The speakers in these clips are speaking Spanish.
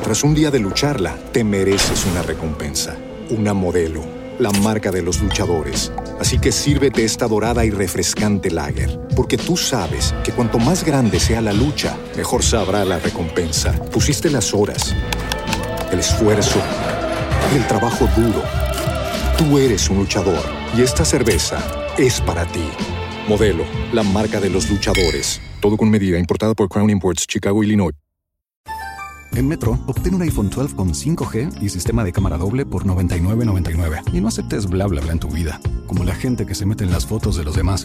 Tras un día de lucharla, te mereces una recompensa, una Modelo, la marca de los luchadores. Así que sírvete esta dorada y refrescante lager, porque tú sabes que cuanto más grande sea la lucha, mejor sabrá la recompensa. Pusiste las horas, el esfuerzo, el trabajo duro. Tú eres un luchador y esta cerveza es para ti. Modelo, la marca de los luchadores. Todo con medida, importada por Crown Imports, Chicago, Illinois. En Metro, obtén un iPhone 12 con 5G y sistema de cámara doble por $99.99. Y no aceptes bla bla bla en tu vida, como la gente que se mete en las fotos de los demás.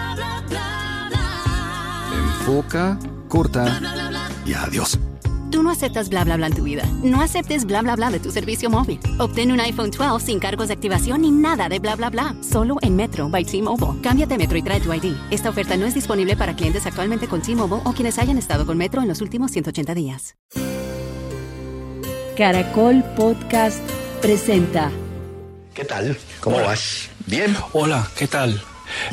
Enfoca, corta y adiós. Tú no aceptas bla bla bla en tu vida. No aceptes bla bla bla de tu servicio móvil. Obtén un iPhone 12 sin cargos de activación ni nada de bla bla bla. Solo en Metro by T-Mobile. Cámbiate a Metro y trae tu ID. Esta oferta no es disponible para clientes actualmente con T-Mobile o quienes hayan estado con Metro en los últimos 180 días. Caracol Podcast presenta. ¿Qué tal? ¿Cómo vas? ¿Bien? Hola, ¿qué tal?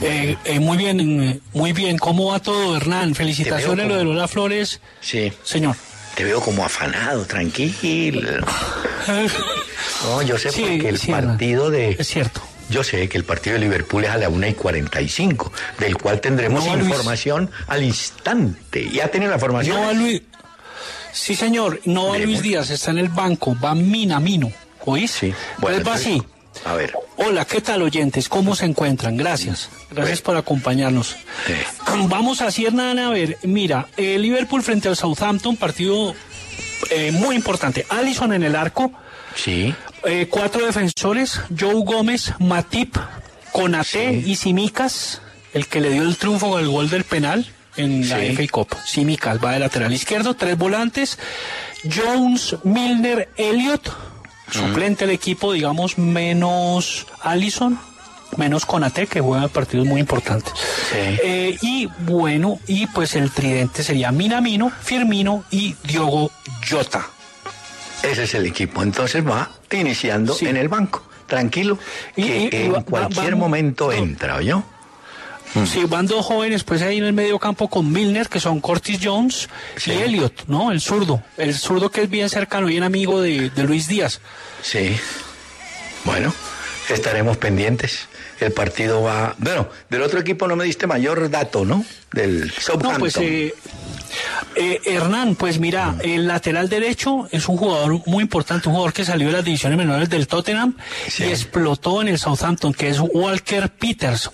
Muy bien. ¿Cómo va todo, Hernán? Felicitaciones como... lo de Lola Flores. Sí. Señor. Te veo como afanado, tranquilo. No, yo sé porque el partido de... Es cierto. Yo sé que el partido de Liverpool es a la 1:45, del cual tendremos información al instante. ¿Ya tiene la formación? No va Luis... Sí, señor. No va Luis Díaz, está en el banco. Va Minamino. ¿Oís? Sí. Bueno, va así. A ver. Hola, ¿qué tal, oyentes? ¿Cómo se encuentran? Gracias por acompañarnos. Sí. Vamos así, Hernán, a ver, mira, Liverpool frente al Southampton, partido muy importante. Alisson en el arco. Sí. 4 defensores, Joe Gómez, Matip, Konaté y Tsimikas, el que le dio el triunfo con el gol del penal en la FA Cup. Tsimikas va de lateral izquierdo, 3 volantes, Jones, Milner, Elliott, suplente del equipo, digamos, menos Alisson, menos Konaté, que juega partidos muy importantes. Sí. Y pues el tridente sería Minamino, Firmino y Diogo Jota. Ese es el equipo. Entonces va iniciando en el banco. Tranquilo, que en cualquier momento entra, ¿oyó? Sí, van 2 jóvenes, pues ahí en el medio campo con Milner, que son Curtis Jones y Elliott, ¿no? El zurdo que es bien cercano, bien amigo de Luis Díaz. Sí. Bueno, estaremos pendientes. El partido va... Bueno, del otro equipo no me diste mayor dato, ¿no? Del Southampton. No, pues, Hernán, pues mira, el lateral derecho es un jugador muy importante, un jugador que salió de las divisiones menores del Tottenham y explotó en el Southampton, que es Walker Peters.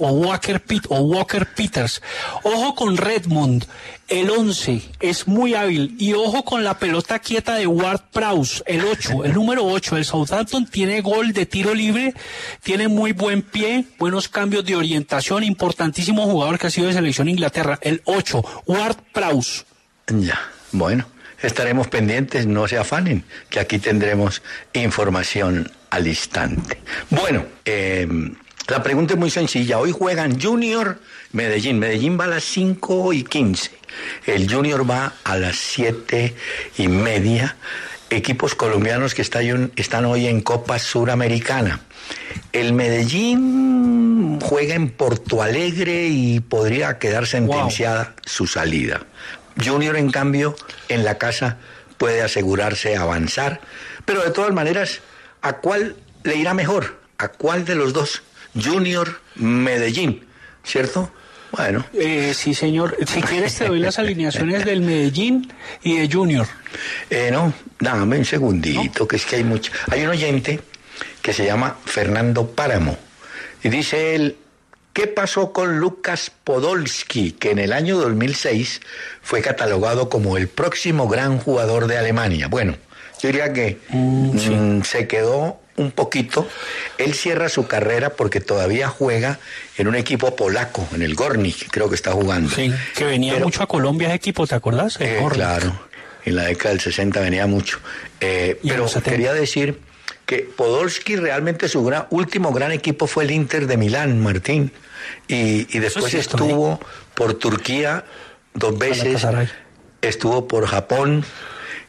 Ojo con Redmond, el 11, es muy hábil, y ojo con la pelota quieta de Ward-Prowse, el 8, el número 8 del Southampton. Tiene gol de tiro libre, tiene muy buen pie, buenos cambios de orientación, importantísimo jugador que ha sido de selección Inglaterra, el 8, Ward-Prowse. Ya, bueno, estaremos pendientes, no se afanen, que aquí tendremos información al instante. Bueno, la pregunta es muy sencilla. Hoy juegan Junior Medellín. Medellín va a las 5:15. El Junior va a las 7:30. Equipos colombianos que están hoy en Copa Suramericana. El Medellín juega en Porto Alegre y podría quedar sentenciada su salida. Junior, en cambio, en la casa puede asegurarse avanzar, pero de todas maneras, ¿a cuál le irá mejor? ¿A cuál de los dos? Junior, Medellín, ¿cierto? Bueno. Sí, señor. Si quieres te doy las alineaciones del Medellín y de Junior. No, dame un segundito, que es que hay un oyente que se llama Fernando Páramo, y dice él: ¿qué pasó con Lucas Podolski, que en el año 2006 fue catalogado como el próximo gran jugador de Alemania? Bueno, yo diría que se quedó un poquito. Él cierra su carrera porque todavía juega en un equipo polaco, en el Górnik, creo que está jugando. Sí, que venía mucho a Colombia ese equipo, ¿te acordás? Claro, en la década del 60 venía mucho. Pero quería decir que Podolski realmente su último gran equipo fue el Inter de Milán, Martín, y después estuvo por Turquía 2 veces, estuvo por Japón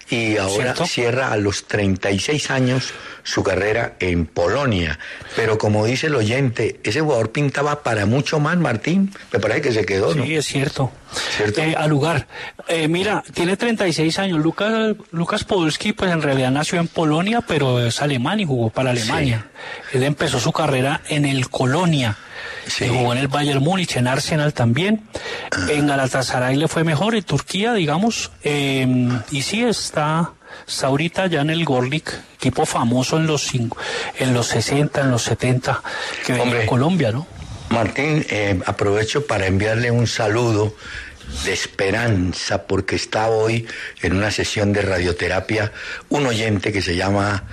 y ahora cierra a los 36 años su carrera en Polonia. Pero como dice el oyente, ese jugador pintaba para mucho más, Martín. Me parece que se quedó, ¿no? Sí, es cierto. ¿Cierto? Al lugar. Mira, tiene 36 años. Lucas Podolski, pues en realidad nació en Polonia, pero es alemán y jugó para Alemania. Sí. Él empezó su carrera en el Colonia. Sí. Jugó en el Bayern Múnich, en Arsenal también. En Galatasaray le fue mejor, en Turquía, digamos. Y sí, está ahorita ya en el Gorlik, equipo famoso en los 60, en los 70, que venía en Colombia, ¿no? Martín, aprovecho para enviarle un saludo de esperanza, porque está hoy en una sesión de radioterapia un oyente que se llama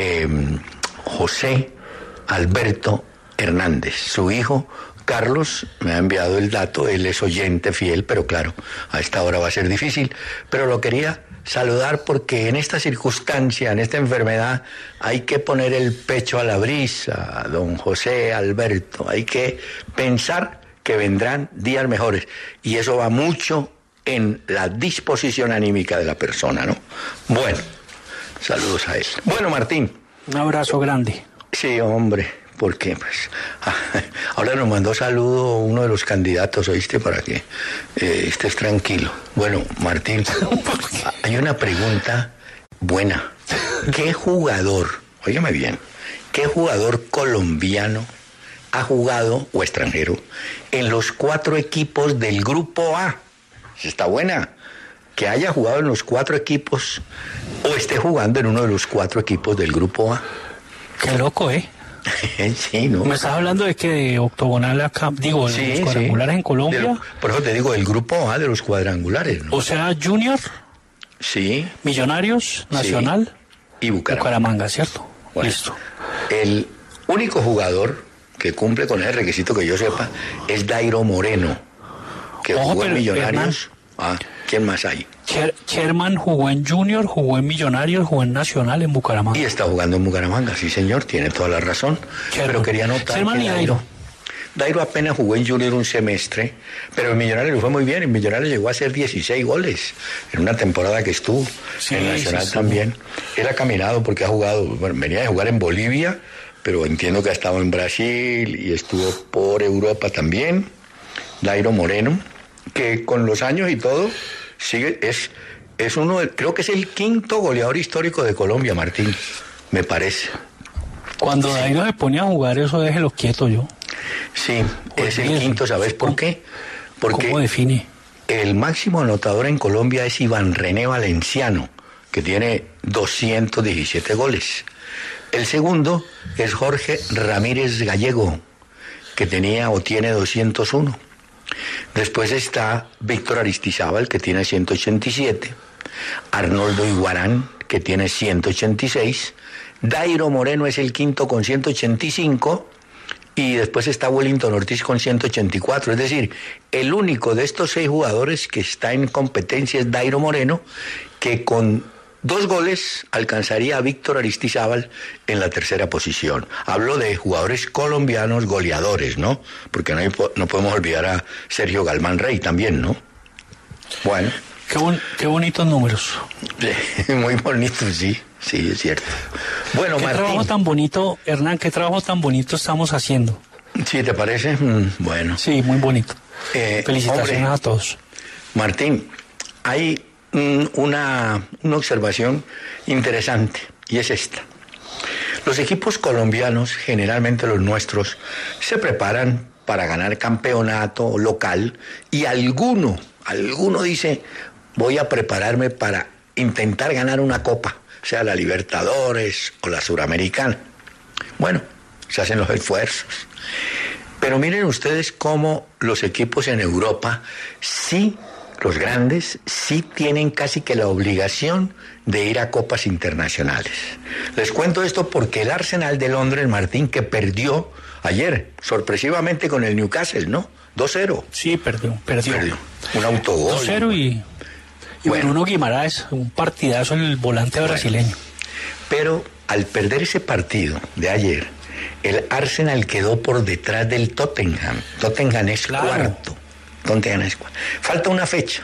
José Alberto Hernández. Su hijo Carlos me ha enviado el dato, él es oyente fiel, pero claro, a esta hora va a ser difícil, pero lo quería saludar porque en esta circunstancia, en esta enfermedad, hay que poner el pecho a la brisa, don José Alberto, hay que pensar que vendrán días mejores, y eso va mucho en la disposición anímica de la persona, ¿no? Bueno, saludos a él. Bueno, Martín. Un abrazo grande. Sí, hombre. Porque pues ahora nos mandó saludo uno de los candidatos, ¿oíste? Para que estés tranquilo. Bueno, Martín, hay una pregunta buena. ¿Qué jugador, óigame bien, qué jugador colombiano ha jugado, o extranjero, en los 4 equipos del Grupo A? Está buena. Que haya jugado en los 4 equipos o esté jugando en uno de los 4 equipos del Grupo A. Qué loco, ¿eh? Sí, ¿no? ¿Me estás hablando de que de octogonal acá, digo, de los cuadrangulares en Colombia? Por eso te digo, el grupo A de los cuadrangulares, ¿no? O sea, Junior, sí, Millonarios, Nacional, sí, y Bucaramanga, ¿cierto? Bueno, listo. El único jugador que cumple con ese requisito que yo sepa es Dairo Moreno, que jugó en Millonarios. ¿Quién más hay? Sherman jugó en Junior, jugó en Millonarios, jugó en Nacional, en Bucaramanga. Y está jugando en Bucaramanga, sí señor, tiene toda la razón. Pero quería notar Sherman que y Dairo apenas jugó en Junior un semestre, pero en Millonarios le fue muy bien. En Millonarios llegó a hacer 16 goles en una temporada que estuvo. En Nacional también. Él ha caminado porque ha jugado, bueno, venía de jugar en Bolivia, pero entiendo que ha estado en Brasil y estuvo por Europa también. Dairo Moreno, que con los años y todo sigue, es uno, creo que es el 5º goleador histórico de Colombia, Martín, me parece. Cuando Dairo se pone a jugar, eso déjelo quieto yo. Sí, es el 5º, ¿sabes por qué? Porque ¿cómo define? El máximo anotador en Colombia es Iván René Valenciano, que tiene 217 goles. El segundo es Jorge Ramírez Gallego, que tenía o tiene 201. Después está Víctor Aristizábal, que tiene 187, Arnoldo Iguarán, que tiene 186, Dairo Moreno es el 5º con 185, y después está Wellington Ortiz con 184. Es decir, el único de estos 6 jugadores que está en competencia es Dairo Moreno, que con 2 goles alcanzaría a Víctor Aristizábal en la 3ª posición. Hablo de jugadores colombianos goleadores, ¿no? Porque no podemos olvidar a Sergio Galván Rey también, ¿no? Bueno. Qué bonitos números. Muy bonitos, sí, es cierto. Bueno, Martín. Qué trabajo tan bonito, Hernán, qué trabajo tan bonito estamos haciendo. ¿Sí te parece? Bueno. Sí, muy bonito. Felicitaciones a todos. Martín, hay una observación interesante, y es esta. Los equipos colombianos, generalmente los nuestros, se preparan para ganar campeonato local, y alguno dice, voy a prepararme para intentar ganar una copa, sea la Libertadores o la Suramericana. Bueno, se hacen los esfuerzos. Pero miren ustedes cómo los equipos en Europa sí, los grandes, sí tienen casi que la obligación de ir a copas internacionales. Les cuento esto porque el Arsenal de Londres, Martín, que perdió ayer, sorpresivamente con el Newcastle, ¿no? 2-0. Sí, perdió. Un autogol. 2-0 y Bruno Guimaraes, un partidazo en el volante brasileño. Pero al perder ese partido de ayer, el Arsenal quedó por detrás del Tottenham. Tottenham es cuarto. Falta una fecha.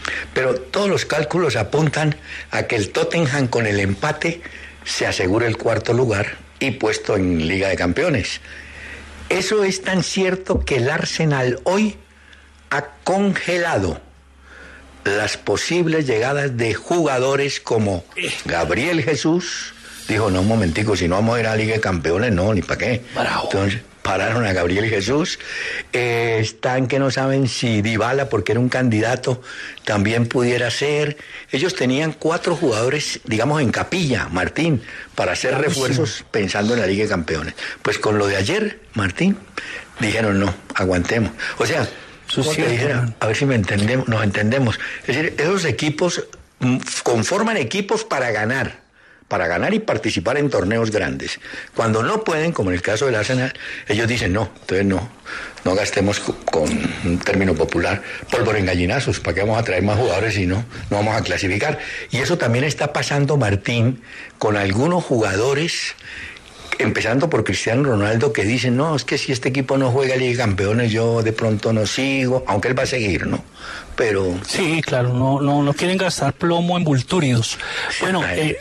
Pero todos los cálculos apuntan a que el Tottenham con el empate se asegura el cuarto lugar y puesto en Liga de Campeones. Eso es tan cierto que el Arsenal hoy ha congelado las posibles llegadas de jugadores como Gabriel Jesús. Dijo, no, un momentico, si no vamos a ir a la Liga de Campeones, no, ni para qué. Bravo. Entonces, pararon a Gabriel Jesús. Están que no saben si Dybala, porque era un candidato, también pudiera ser. Ellos tenían 4 jugadores, digamos, en capilla, Martín, para hacer refuerzos pensando en la Liga de Campeones. Pues con lo de ayer, Martín, dijeron, no, aguantemos. O sea, como te dijera, a ver si nos entendemos. Es decir, esos equipos conforman equipos para ganar y participar en torneos grandes. Cuando no pueden, como en el caso del Arsenal, ellos dicen no, entonces no gastemos, con un término popular, pólvora en gallinazos, ¿para qué vamos a traer más jugadores si no vamos a clasificar? Y eso también está pasando, Martín, con algunos jugadores, empezando por Cristiano Ronaldo, que dicen, no, es que si este equipo no juega Liga de Campeones, yo de pronto no sigo, aunque él va a seguir, ¿no? Pero... Sí, claro, no quieren gastar plomo en vultúridos. Bueno,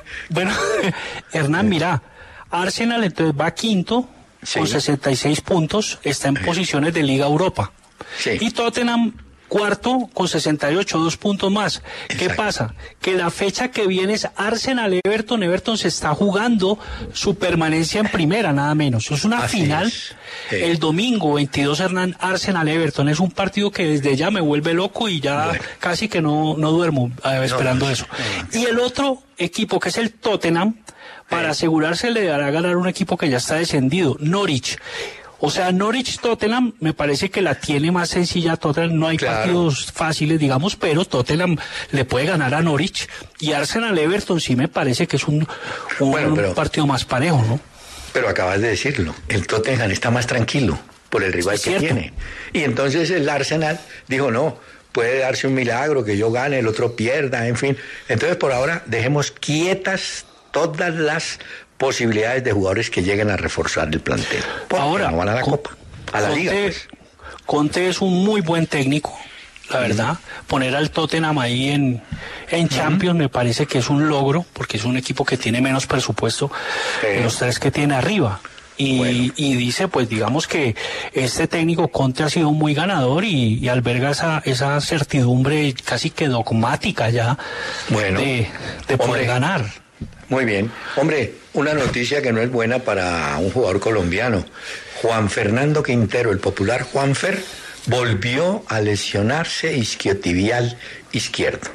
Hernán, mira, Arsenal entonces va quinto, sí, con 66 puntos, está en posiciones de Liga Europa. Sí. Y Tottenham cuarto con 68, 2 puntos más. Exacto. ¿Qué pasa? Que la fecha que viene es Arsenal-Everton. Everton se está jugando su permanencia en primera, nada menos. Es una Así final. es. Sí. El domingo 22, Hernán, Arsenal-Everton. Es un partido que desde ya me vuelve loco y ya casi que no duermo esperando eso. Y el otro equipo, que es el Tottenham, para asegurarse le dará a ganar un equipo que ya está descendido, Norwich. O sea, Norwich-Tottenham me parece que la tiene más sencilla a Tottenham. No hay partidos fáciles, digamos, pero Tottenham le puede ganar a Norwich. Y Arsenal-Everton sí me parece que es un partido más parejo, ¿no? Pero acabas de decirlo, el Tottenham está más tranquilo por el rival que tiene. Y entonces el Arsenal dijo, no, puede darse un milagro, que yo gane, el otro pierda, en fin. Entonces por ahora dejemos quietas todas las posibilidades de jugadores que lleguen a reforzar el plantel. Ahora no van a la Copa, a la Liga, pues. Conte es un muy buen técnico, la verdad. Poner al Tottenham ahí en Champions me parece que es un logro, porque es un equipo que tiene menos presupuesto que los 3 que tiene arriba. Y dice, pues digamos que este técnico Conte ha sido muy ganador y alberga esa certidumbre casi que dogmática ya de poder ganar. Muy bien. Hombre, una noticia que no es buena para un jugador colombiano. Juan Fernando Quintero, el popular Juanfer, volvió a lesionarse isquiotibial izquierdo.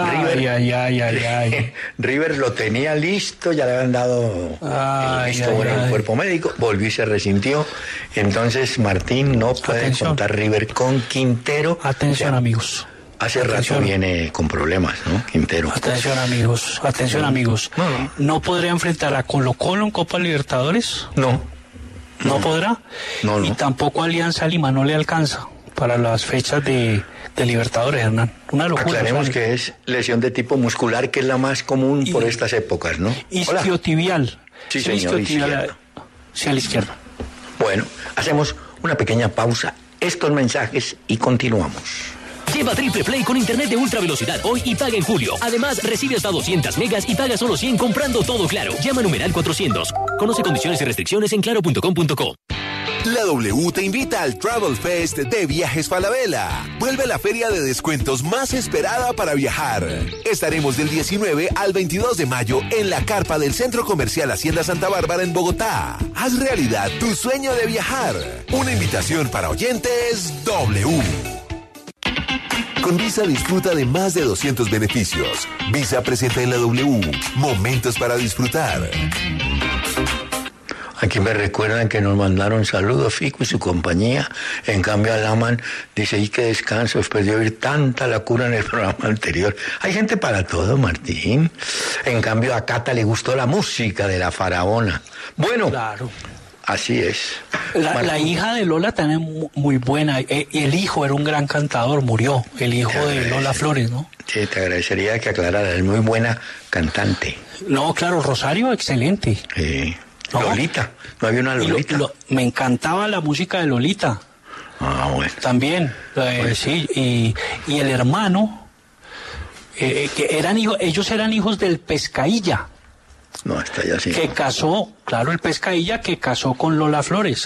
River lo tenía listo, ya le habían dado el visto bueno al cuerpo médico, volvió y se resintió. Entonces, Martín, no puede contar River con Quintero. Atención, amigos. Hace rato viene con problemas, ¿no, Quintero? Atención, amigos. ¿No podría enfrentar a Colo-Colo en Copa Libertadores? No. ¿No podrá? No. Y tampoco Alianza Lima no le alcanza para las fechas de Libertadores, Hernán. Una locura. Aclaremos que es lesión de tipo muscular, que es la más común por estas épocas, ¿no? Isquiotibial. Sí, señor, izquierdo. Sí, a la izquierda. Bueno, hacemos una pequeña pausa, estos mensajes y continuamos. Lleva Triple Play con internet de ultra velocidad hoy y paga en julio. Además, recibe hasta 200 megas y paga solo 100 comprando todo Claro. Llama numeral 400. Conoce condiciones y restricciones en claro.com.co. La W te invita al Travel Fest de Viajes Falabella. Vuelve la feria de descuentos más esperada para viajar. Estaremos del 19 al 22 de mayo en la carpa del Centro Comercial Hacienda Santa Bárbara en Bogotá. Haz realidad tu sueño de viajar. Una invitación para oyentes W. Con Visa disfruta de más de 200 beneficios. Visa presenta en la W momentos para disfrutar. Aquí me recuerdan que nos mandaron saludos Fico y su compañía. En cambio Alaman dice, y qué descanso después de oír tanta locura en el programa anterior. Hay gente para todo, Martín. En cambio a Cata le gustó la música de la faraona. Bueno, claro. Así es. La hija de Lola también muy buena. El hijo era un gran cantador, murió. El hijo de Lola Flores, ¿no? Sí, te agradecería que aclararas. Es muy buena cantante. No, claro, Rosario, excelente. Sí. ¿No? Lolita, ¿no había una Lolita? Me encantaba la música de Lolita. Ah, bueno. También, sí. Y el hermano ellos eran hijos del Pescailla. No, está ya sí. Que casó, claro, el Pescailla que casó con Lola Flores,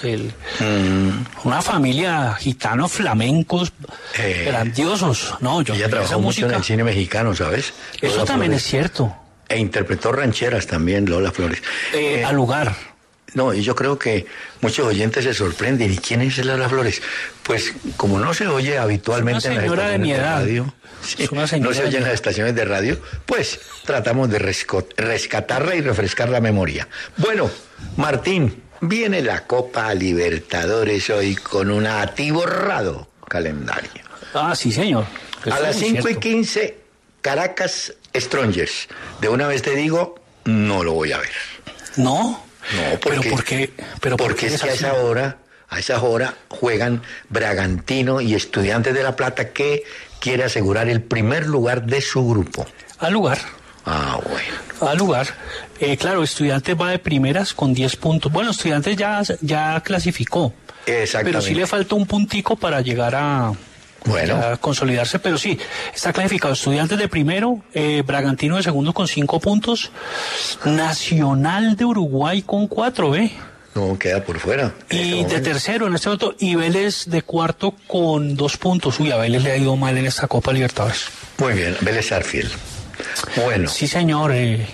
una familia gitanos flamencos grandiosos. No, ella trabajó mucho en el cine mexicano, ¿sabes? Eso Lola también Flores. es cierto. E interpretó rancheras también, Lola Flores. Al lugar. No, y yo creo que muchos oyentes se sorprenden. ¿Y quién es Lola Flores? Pues como no se oye habitualmente en las estaciones de radio, no se oye en las estaciones de radio, pues tratamos de rescatarla y refrescar la memoria. Bueno, Martín, viene la Copa Libertadores hoy con un atiborrado calendario. Ah, sí, señor. A las 5:15, Caracas Strongers. De una vez te digo, no lo voy a ver. ¿No? No, porque, porque es que a esa hora juegan Bragantino y Estudiantes de La Plata, que quiere asegurar el primer lugar de su grupo. Al lugar. Ah, bueno. Al lugar. Claro, Estudiantes va de primeras con 10 puntos. Bueno, Estudiantes ya clasificó. Exactamente. Pero sí le falta un puntico para llegar a consolidarse, pero sí, está clasificado Estudiantes de primero, Bragantino de segundo con 5 puntos, Nacional de Uruguay con 4, No, queda por fuera. Y de tercero en este momento, y Vélez de cuarto con 2 puntos. Uy, a Vélez le ha ido mal en esta Copa Libertadores. Muy bien, Vélez Arfield. Bueno. Sí, señor.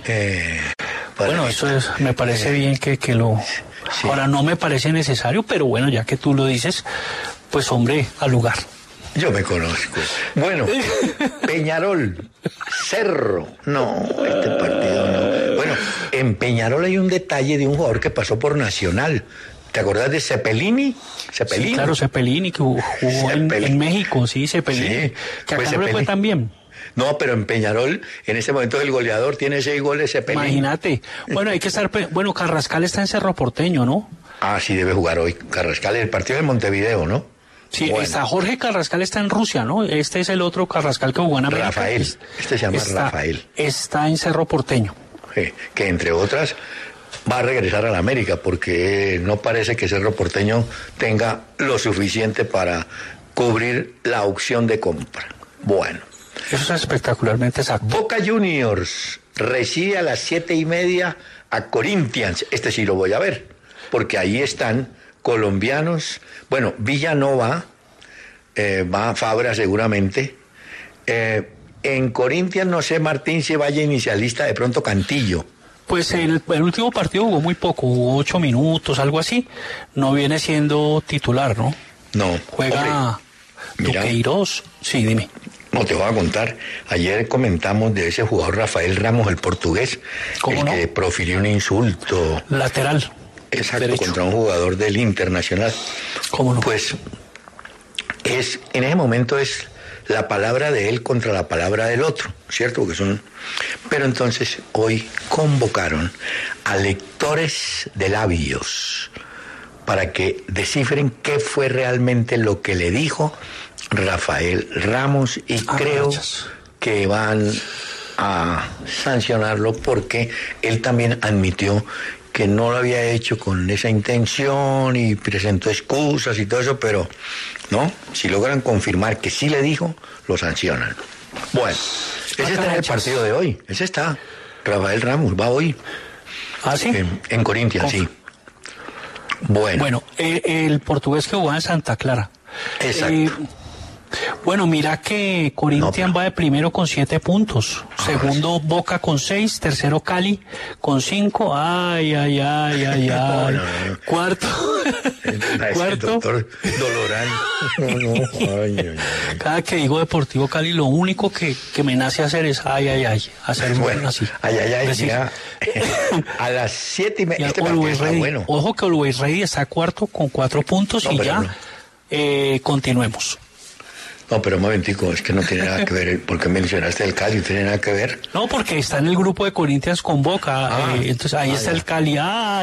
Bueno, eso me parece bien que lo... Sí. Ahora, no me parece necesario, pero bueno, ya que tú lo dices, pues hombre, al lugar. Yo me conozco. Bueno, Peñarol, Cerro. No, este partido no. Bueno, en Peñarol hay un detalle de un jugador que pasó por Nacional. ¿Te acordás de Cepelini? Sí, claro, Cepelini, que jugó en México, sí, Cepelini. Sí, que acá no le fue tan bien. No, pero en Peñarol, en ese momento el goleador tiene 6 goles, Cepelini. Imagínate. Bueno, hay que estar... Bueno, Carrascal está en Cerro Porteño, ¿no? Ah, sí, debe jugar hoy. Carrascal, el partido de Montevideo, ¿no? Sí, bueno. Está Jorge Carrascal, está en Rusia, ¿no? Este es el otro Carrascal que jugó en América. Rafael, este se llama Rafael. Está en Cerro Porteño. Que entre otras va a regresar a la América, porque no parece que Cerro Porteño tenga lo suficiente para cubrir la opción de compra. Bueno. Eso es espectacularmente exacto. Boca Juniors recibe a las 7:30 a Corinthians. Este sí lo voy a ver, porque ahí están colombianos. Bueno, Villa no va, va Fabra seguramente. En Corinthians no sé, Martín, si vaya inicialista, de pronto Cantillo. Pues el último partido jugó muy poco, jugó 8 minutos, algo así. No viene siendo titular, ¿no? No. Juega Duqueiroz. Sí, dime. No, te voy a contar. Ayer comentamos de ese jugador Rafael Ramos, el portugués, que profirió un insulto. Lateral. Exacto, derecho. Contra un jugador del Internacional. ¿Cómo no? Pues en ese momento es la palabra de él contra la palabra del otro, ¿cierto? Porque pero entonces hoy convocaron a lectores de labios para que descifren qué fue realmente lo que le dijo Rafael Ramos, y creo que van a sancionarlo porque él también admitió que no lo había hecho con esa intención y presentó excusas y todo eso, pero no, si logran confirmar que sí le dijo, lo sancionan. Bueno, ese está en el partido de hoy, ese está, Rafael Ramos, va hoy. ¿Ah, sí? En Corinthians, sí. Bueno, el portugués que jugaba en Santa Clara. Exacto. Bueno, mira que Corinthians va de primero con 7 puntos, segundo Boca con 6, tercero Cali con 5, ay. No. Cuarto, doctor Dolorán. Ay. Cada que digo Deportivo Cali, lo único que me nace hacer es hacer bueno, así. Ya. A las 7:30. Este partido está bueno. Ojo que Always Ready está cuarto con 4 puntos continuemos. No, pero un momentico, es que no tiene nada que ver, porque mencionaste el Cali, ¿no tiene nada que ver? No, porque está en el grupo de Corinthians con Boca, entonces ahí está el Cali,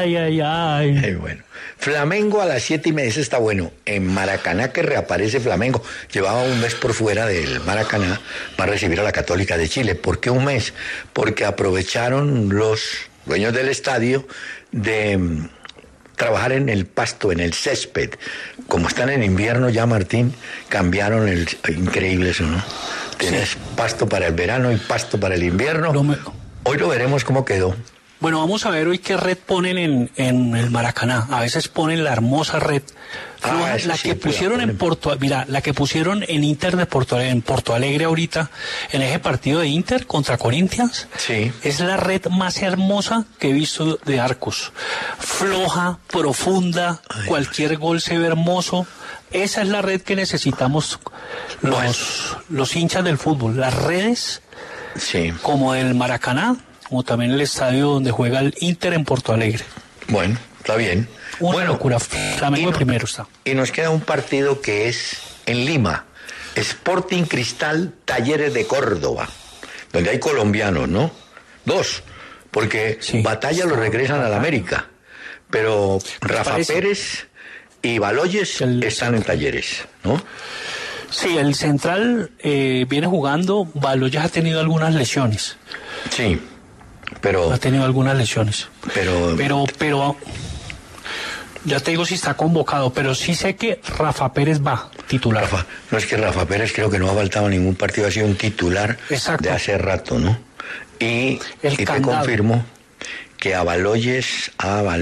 bueno, Flamengo a las 7:30, ese está bueno, en Maracaná, que reaparece Flamengo, llevaba un mes por fuera del Maracaná, va a recibir a la Católica de Chile. ¿Por qué un mes? Porque aprovecharon los dueños del estadio de trabajar en el pasto, en el césped. Como están en invierno ya, Martín, cambiaron increíble eso, ¿no? Tienes pasto para el verano y pasto para el invierno. Hoy lo veremos cómo quedó. Bueno, vamos a ver hoy qué red ponen en el Maracaná. A veces ponen la hermosa red. La que pusieron en la que pusieron en Inter de Porto Alegre ahorita, en ese partido de Inter contra Corinthians, sí, es la red más hermosa que he visto de arcos. Floja, profunda, cualquier gol se ve hermoso. Esa es la red que necesitamos los hinchas del fútbol. Las redes, sí, como el Maracaná, como también el estadio donde juega el Inter en Porto Alegre. Bueno, está bien. Una locura. Flamengo primero está. Y nos queda un partido que es en Lima. Sporting Cristal Talleres de Córdoba, donde hay colombianos, ¿no? 2, porque sí, Batalla lo regresan a la América, pero Rafa Pérez y Baloyes están en Talleres, ¿no? Sí, el central viene jugando. Baloyes ha tenido algunas lesiones. Sí, pero... Ha tenido algunas lesiones. Pero ya te digo si está convocado, pero sí sé que Rafa Pérez va titular. No, es que Rafa Pérez creo que no ha faltado ningún partido, ha sido un titular. Exacto, de hace rato, ¿no? Y te confirmo que a Baloyes,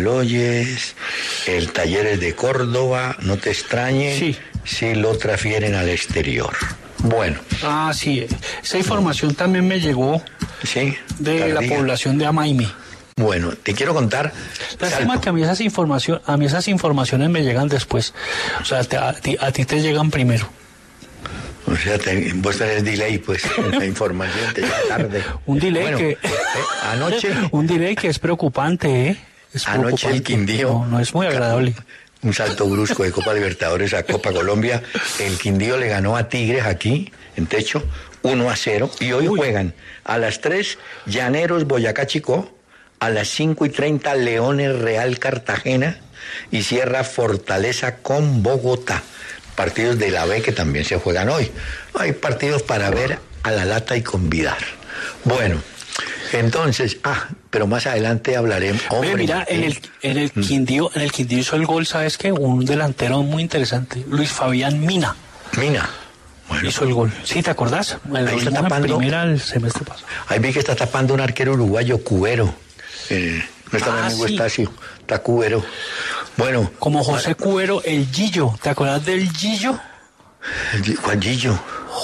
el Talleres de Córdoba, no te extrañe, sí, si lo transfieren al exterior. Bueno. Ah, sí, esa información también me llegó, sí, de la población de Amaime. Bueno, te quiero contar. Lástima que a mí esas informaciones me llegan después. O sea, a ti te llegan primero. O sea, vos tenés delay, pues, la información te llega tarde. Un delay anoche. Un delay que es preocupante, ¿eh? Anoche el Quindío. No es muy agradable. Un salto brusco de Copa Libertadores a Copa Colombia. El Quindío le ganó a Tigres aquí, en Techo, 1-0. Y hoy juegan a las 3, Llaneros Boyacá Chicó. A las 5:30, Leones Real Cartagena. Y cierra Fortaleza con Bogotá. Partidos de la B que también se juegan hoy. Hay partidos para ver a la lata y convidar. Bueno, entonces, pero más adelante hablaremos. Hombre, mira, en el Quindío hizo el gol, ¿sabes qué? Un delantero muy interesante, Luis Fabián Mina. Bueno, hizo el gol. ¿Sí, te acordás? Ahí está tapando. El semestre pasado. Ahí vi que está tapando un arquero uruguayo, Cubero. No está mi amigo Estacio, está Cubero. Bueno. Como José Cubero, el Gillo. ¿Te acuerdas del Gillo? ¿Cuál Gillo?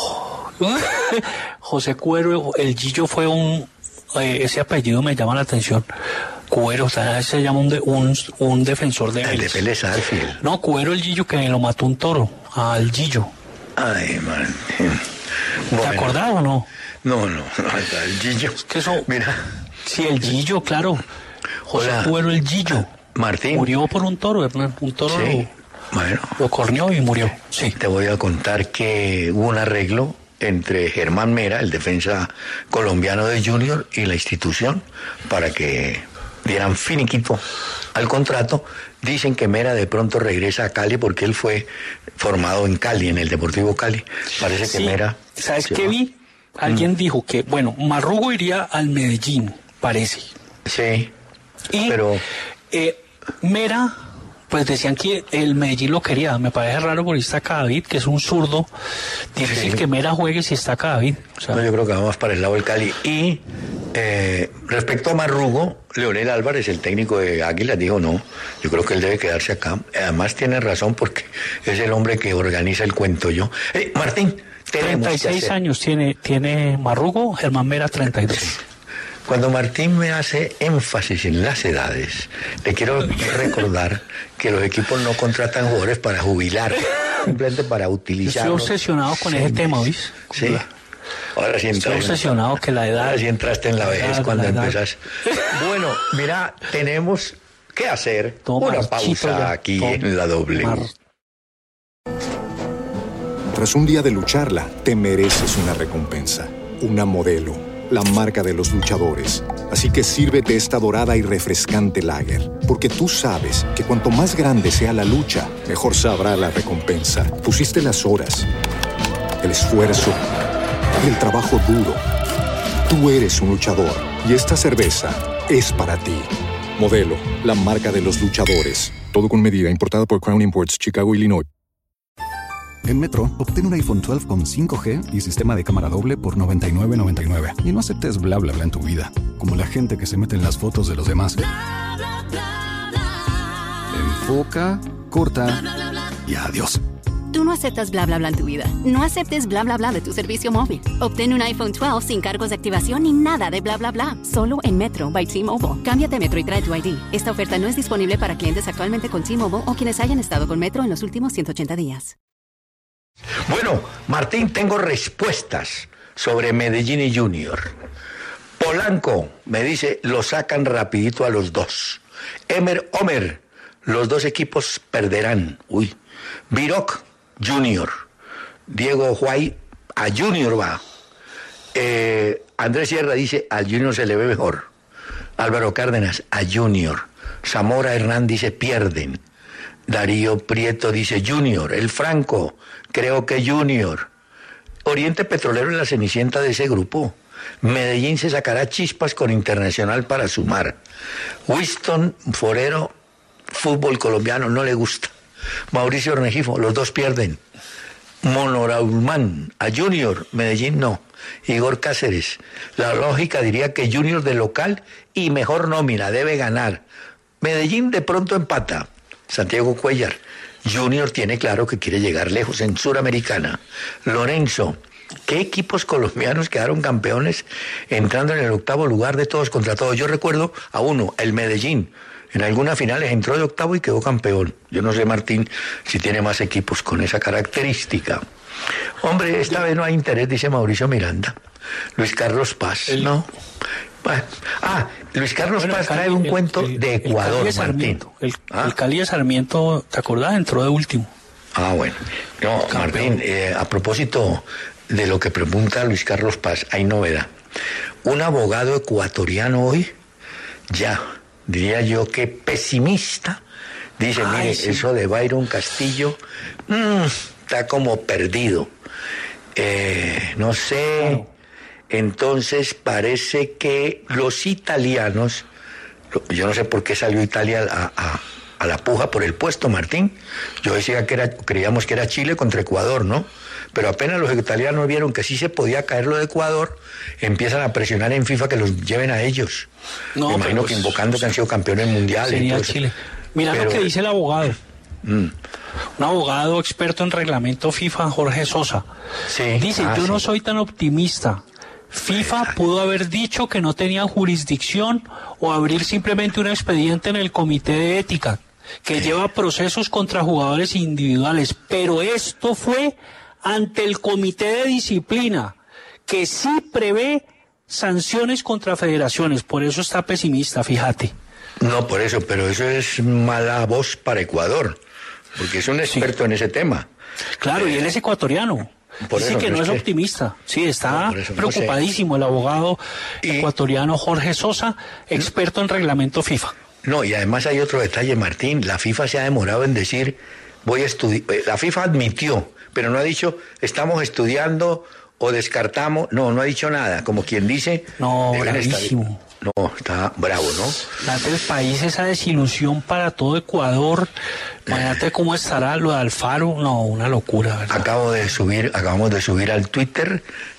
José Cubero, el Gillo fue ese apellido me llama la atención. Cubero, se llama un defensor de Vélez. El de Vélez Arfield. No, Cubero el Gillo, que lo mató un toro, al Gillo. Ay, man. Bueno. ¿Te acordás o no? No, el Gillo. Es que eso... Mira. Sí, el Gillo, claro. José Cubero el Gillo. Martín. Murió por un toro, Hernán. Un toro sí. Lo corneó y murió. Sí. Te voy a contar que hubo un arreglo entre Germán Mera, el defensa colombiano de Junior, y la institución para que dieran finiquito al contrato. Dicen que Mera de pronto regresa a Cali porque él fue formado en Cali, en el Deportivo Cali. Parece que Mera... ¿Sabes qué vi? Alguien dijo que, Marrugo iría al Medellín, parece. Sí, pero... Mera, pues decían que el Medellín lo quería. Me parece raro porque está Cadavid, que es un zurdo. Difícil que Mera juegue si está Cadavid. O sea, no, yo creo que vamos para el lado del Cali. Y respecto a Marrugo, Leonel Álvarez, el técnico de Águilas, dijo no, yo creo que él debe quedarse acá. Además tiene razón porque es el hombre que organiza el cuento yo. Martín, 36 años tiene Marrugo, Germán Mera 32. Sí. Cuando Martín me hace énfasis en las edades, le quiero recordar que los equipos no contratan jugadores para jubilar, simplemente para utilizar. Estoy obsesionado con ese tema, ¿oís? Sí. Ahora sí estoy obsesionado que la edad. Ahora sí entraste en la vejez cuando empezás. Bueno, mira, tenemos que hacer una pausa aquí en la doble. Tras un día de lucharla, te mereces una recompensa, una Modelo, la marca de los luchadores. Así que sírvete esta dorada y refrescante lager, porque tú sabes que cuanto más grande sea la lucha, mejor sabrá la recompensa. Pusiste las horas, el esfuerzo, el trabajo duro. Tú eres un luchador y esta cerveza es para ti. Modelo, la marca de los luchadores. Todo con medida, importada por Crown Imports, Chicago, Illinois. En Metro, obtén un iPhone 12 con 5G y sistema de cámara doble por $99.99. Y no aceptes bla bla bla en tu vida, como la gente que se mete en las fotos de los demás. Enfoca, corta y adiós. Tú no aceptas bla bla bla en tu vida. No aceptes bla bla bla de tu servicio móvil. Obtén un iPhone 12 sin cargos de activación ni nada de bla bla bla. Solo en Metro by T-Mobile. Cámbiate a Metro y trae tu ID. Esta oferta no es disponible para clientes actualmente con T-Mobile o quienes hayan estado con Metro en los últimos 180 días. Bueno, Martín, tengo respuestas sobre Medellín y Junior. Polanco me dice, lo sacan rapidito a los dos. Homer, los dos equipos perderán. Viroc, Junior. Diego Huay, a Junior va. Andrés Sierra dice, al Junior se le ve mejor. Álvaro Cárdenas, a Junior. Zamora Hernán dice, pierden. Darío Prieto dice, Junior. El Franco, creo que Junior. Oriente Petrolero es la cenicienta de ese grupo. Medellín se sacará chispas con Internacional para sumar. Winston Forero, fútbol colombiano, no le gusta. Mauricio Ornegifo, los dos pierden. Monoraulman, a Junior, Medellín no. Igor Cáceres, la lógica diría que Junior de local y mejor nómina, debe ganar. Medellín de pronto empata. Santiago Cuellar, Junior tiene claro que quiere llegar lejos en Suramericana. Lorenzo, ¿qué equipos colombianos quedaron campeones entrando en el octavo lugar de todos contra todos? Yo recuerdo a uno, el Medellín. En algunas finales entró de octavo y quedó campeón. Yo no sé, Martín, si tiene más equipos con esa característica. Hombre, esta vez no hay interés, dice Mauricio Miranda. Luis Carlos Paz, ¿no? Luis Carlos Paz trae un cuento de Ecuador, Martín. El Cali de Sarmiento, ¿te acordás? Entró de último. Bueno. No, campeón. Martín, a propósito de lo que pregunta Luis Carlos Paz, hay novedad. Un abogado ecuatoriano hoy, diría yo que pesimista, dice, mire, sí, eso de Byron Castillo está como perdido. No sé, claro. Entonces parece que los italianos, yo no sé por qué salió Italia a la puja por el puesto, Martín. Yo decía creíamos que era Chile contra Ecuador, ¿no? Pero apenas los italianos vieron que sí se podía caer lo de Ecuador, empiezan a presionar en FIFA que los lleven a ellos. No, me imagino que invocando que han sido campeones mundiales. Sería Chile. Mira lo que dice el abogado. Un abogado experto en reglamento FIFA, Jorge Sosa. Sí. Dice, yo no soy tan optimista. FIFA pudo haber dicho que no tenía jurisdicción o abrir simplemente un expediente en el comité de ética que lleva procesos contra jugadores individuales, pero esto fue ante el comité de disciplina que sí prevé sanciones contra federaciones. Por eso está pesimista, fíjate. No, por eso, pero eso es mala voz para Ecuador, porque es un experto en ese tema. Claro, y él es ecuatoriano. Dice que no es optimista. Sí, está preocupadísimo el abogado ecuatoriano Jorge Sosa, experto en reglamento FIFA. No, y además hay otro detalle, Martín. La FIFA se ha demorado en decir, voy a estudiar. La FIFA admitió, pero no ha dicho, estamos estudiando o descartamos. No ha dicho nada. Como quien dice... No, bravísimo. No, está bravo, ¿no? Imagínate el país, esa desilusión para todo Ecuador. Imagínate cómo estará lo de Alfaro. No, una locura, ¿verdad? Acabamos de subir al Twitter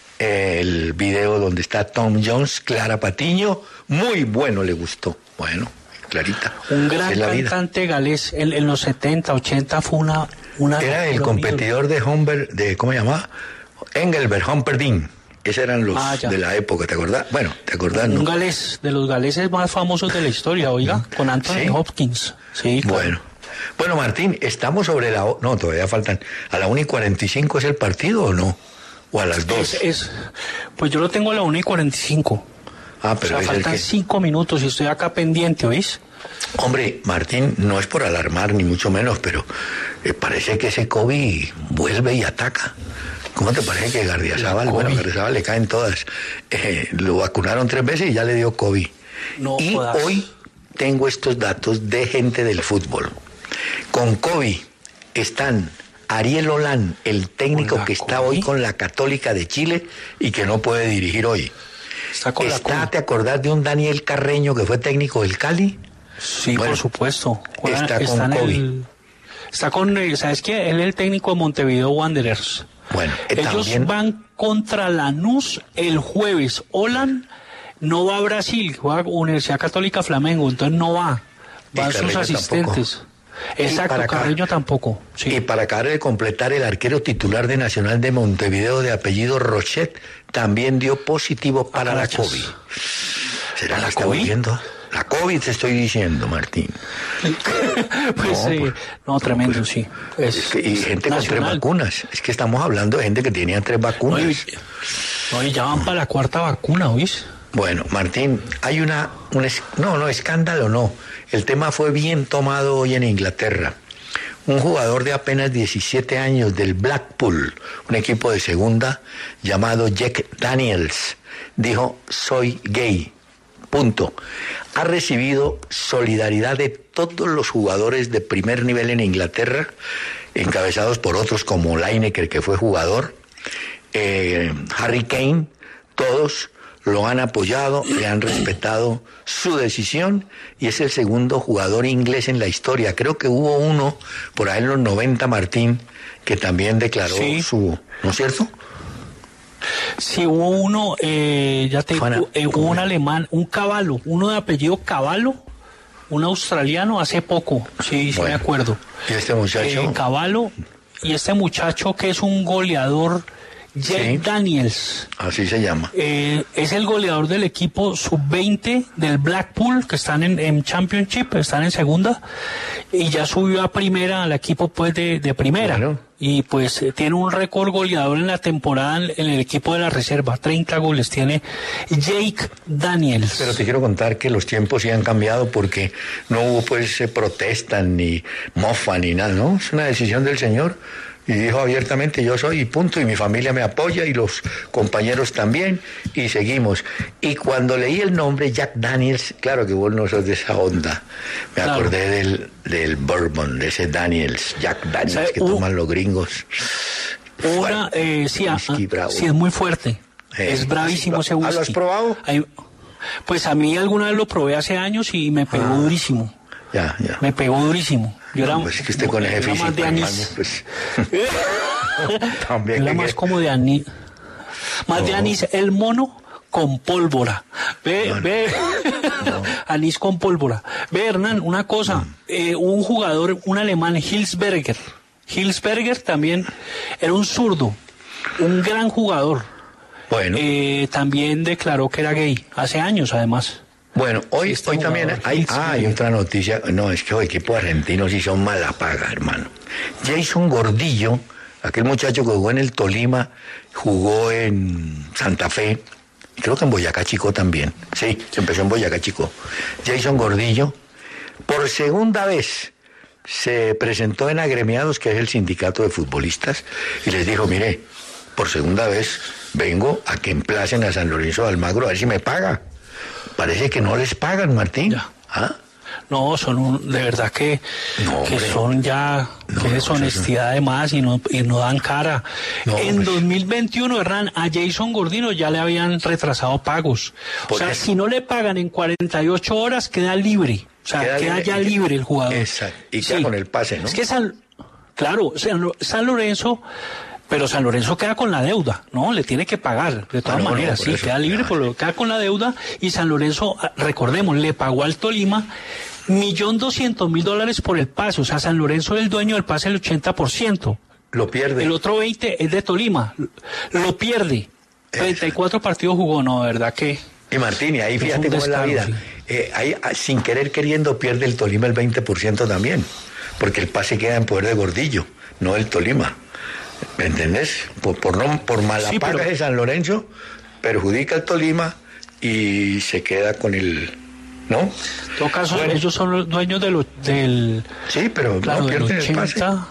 el video donde está Tom Jones, Clara Patiño. Muy bueno, le gustó. Bueno, Clarita. Un gran cantante galés. En los 70, 80 fue una era el competidor de Humber, ¿cómo se llamaba? Engelbert Humperdinck. Esos eran los de la época, ¿te acordás? Bueno, ¿te acordás? Un galés, de los galeses más famosos de la historia, oiga, con Anthony Hopkins. Sí, claro. Bueno, Martín, estamos sobre no, todavía faltan. ¿A la 1:45 es el partido o no? ¿O a las 2? Pues yo lo tengo a la 1:45. Pero faltan 5 minutos y estoy acá pendiente, ¿oís? Hombre, Martín, no es por alarmar ni mucho menos, pero parece que ese COVID vuelve y ataca. ¿Cómo te parece que Gardiazabal? Bueno, Gardiazabal le caen todas. Lo vacunaron 3 veces y ya le dio COVID. Hoy tengo estos datos de gente del fútbol. Con COVID están Ariel Holán, el técnico que está hoy con la Católica de Chile y que no puede dirigir hoy. ¿Te acordás de un Daniel Carreño que fue técnico del Cali? Sí, bueno, por supuesto. Está con COVID. Está con, ¿sabes qué? Él es el técnico de Montevideo Wanderers. Bueno, ellos también van contra Lanús el jueves. Olan no va a Brasil, juega Universidad Católica Flamengo, entonces no va. Van sus asistentes. Tampoco. Exacto, Carreño tampoco. Sí. Y para acabar de completar, el arquero titular de Nacional de Montevideo de apellido Rochet también dio positivo para la COVID. ¿Será la COVID? La COVID te estoy diciendo, Martín. Pues no, tremendo, pues, sí. Y gente con 3 vacunas. Es que estamos hablando de gente que tenía 3 vacunas. Oye, ya van para la 4ª vacuna, ¿oís? Bueno, Martín, hay escándalo no. El tema fue bien tomado hoy en Inglaterra. Un jugador de apenas 17 años del Blackpool, un equipo de segunda, llamado Jack Daniels, dijo, soy gay. Punto. Ha recibido solidaridad de todos los jugadores de primer nivel en Inglaterra, encabezados por otros como Lineker, que fue jugador, Harry Kane, todos lo han apoyado, le han respetado su decisión y es el segundo jugador inglés en la historia. Creo que hubo uno por ahí en los 90, Martín, que también declaró su... ¿No es cierto? Sí, hubo uno, hubo un alemán, un Cavallo, uno de apellido Cavallo, un australiano hace poco, sí, me acuerdo. ¿Y este muchacho? Cavallo, y este muchacho que es un goleador, Jack Daniels. Así se llama. Es el goleador del equipo sub-20 del Blackpool, que están en Championship, están en segunda, y ya subió a primera, al equipo pues de primera. Bueno. Y pues tiene un récord goleador en la temporada en el equipo de la reserva, 30 goles tiene Jake Daniels. Pero te quiero contar que los tiempos sí han cambiado porque no hubo pues protesta ni mofa ni nada, ¿no? Es una decisión del señor. Y dijo abiertamente, yo soy y punto, y mi familia me apoya y los compañeros también, y seguimos. Y cuando leí el nombre Jack Daniels, claro que vos no sos de esa onda, me acordé del bourbon, de ese Daniels, Jack Daniels que toman los gringos. Sí, es muy fuerte, es bravísimo ese whisky. ¿Lo has probado? Pues a mí alguna vez lo probé hace años y me pegó durísimo. Ya. Me pegó durísimo. Yo era, pues es que usted con ese físico, más de anís. Pues. También era más como de anís. Más de anís, el mono con pólvora. Ve. Anís con pólvora. Ve, Hernán, una cosa. Un jugador, un alemán, Hilsberger también era un zurdo. Un gran jugador. Bueno. También declaró que era gay. Hace años, además. Bueno, hoy también hay otra noticia. No, es que los equipos argentinos sí son mala paga, hermano. Jason Gordillo, aquel muchacho que jugó en el Tolima, jugó en Santa Fe, creo que en Boyacá Chico también. Sí, se empezó en Boyacá Chico. Jason Gordillo, por segunda vez, se presentó en Agremiados, que es el sindicato de futbolistas, y les dijo, mire, por segunda vez vengo a que emplacen a San Lorenzo de Almagro a ver si me paga. Parece que no les pagan, Martín. ¿Ah? No, de verdad que son ya, que deshonestidad además y no dan cara. En 2021, Hernán, a Jason Gordillo ya le habían retrasado pagos. O sea, si no le pagan en 48 horas, queda libre. O sea, queda ya libre el jugador. Exacto. Y queda con el pase, ¿no? Es que San Lorenzo... Pero San Lorenzo queda con la deuda, ¿no? Le tiene que pagar, de todas maneras, sí, queda libre, pero queda con la deuda. Y San Lorenzo, recordemos, le pagó al Tolima $1.200.000 por el pase. O sea, San Lorenzo es el dueño del pase el 80%. Lo pierde. El otro 20% es de Tolima. Lo pierde. 34 partidos jugó, no, ¿verdad que? Y Martín, y ahí fíjate cómo es la vida. Sí. Ahí, sin querer queriendo, pierde el Tolima el 20% también. Porque el pase queda en poder de Gordillo, no del Tolima. ¿Me entendés? Por mala paga de San Lorenzo, perjudica al Tolima y se queda con el... ¿No? En todo caso, ellos son los dueños del... Sí, pero claro, no pierden el pase. No.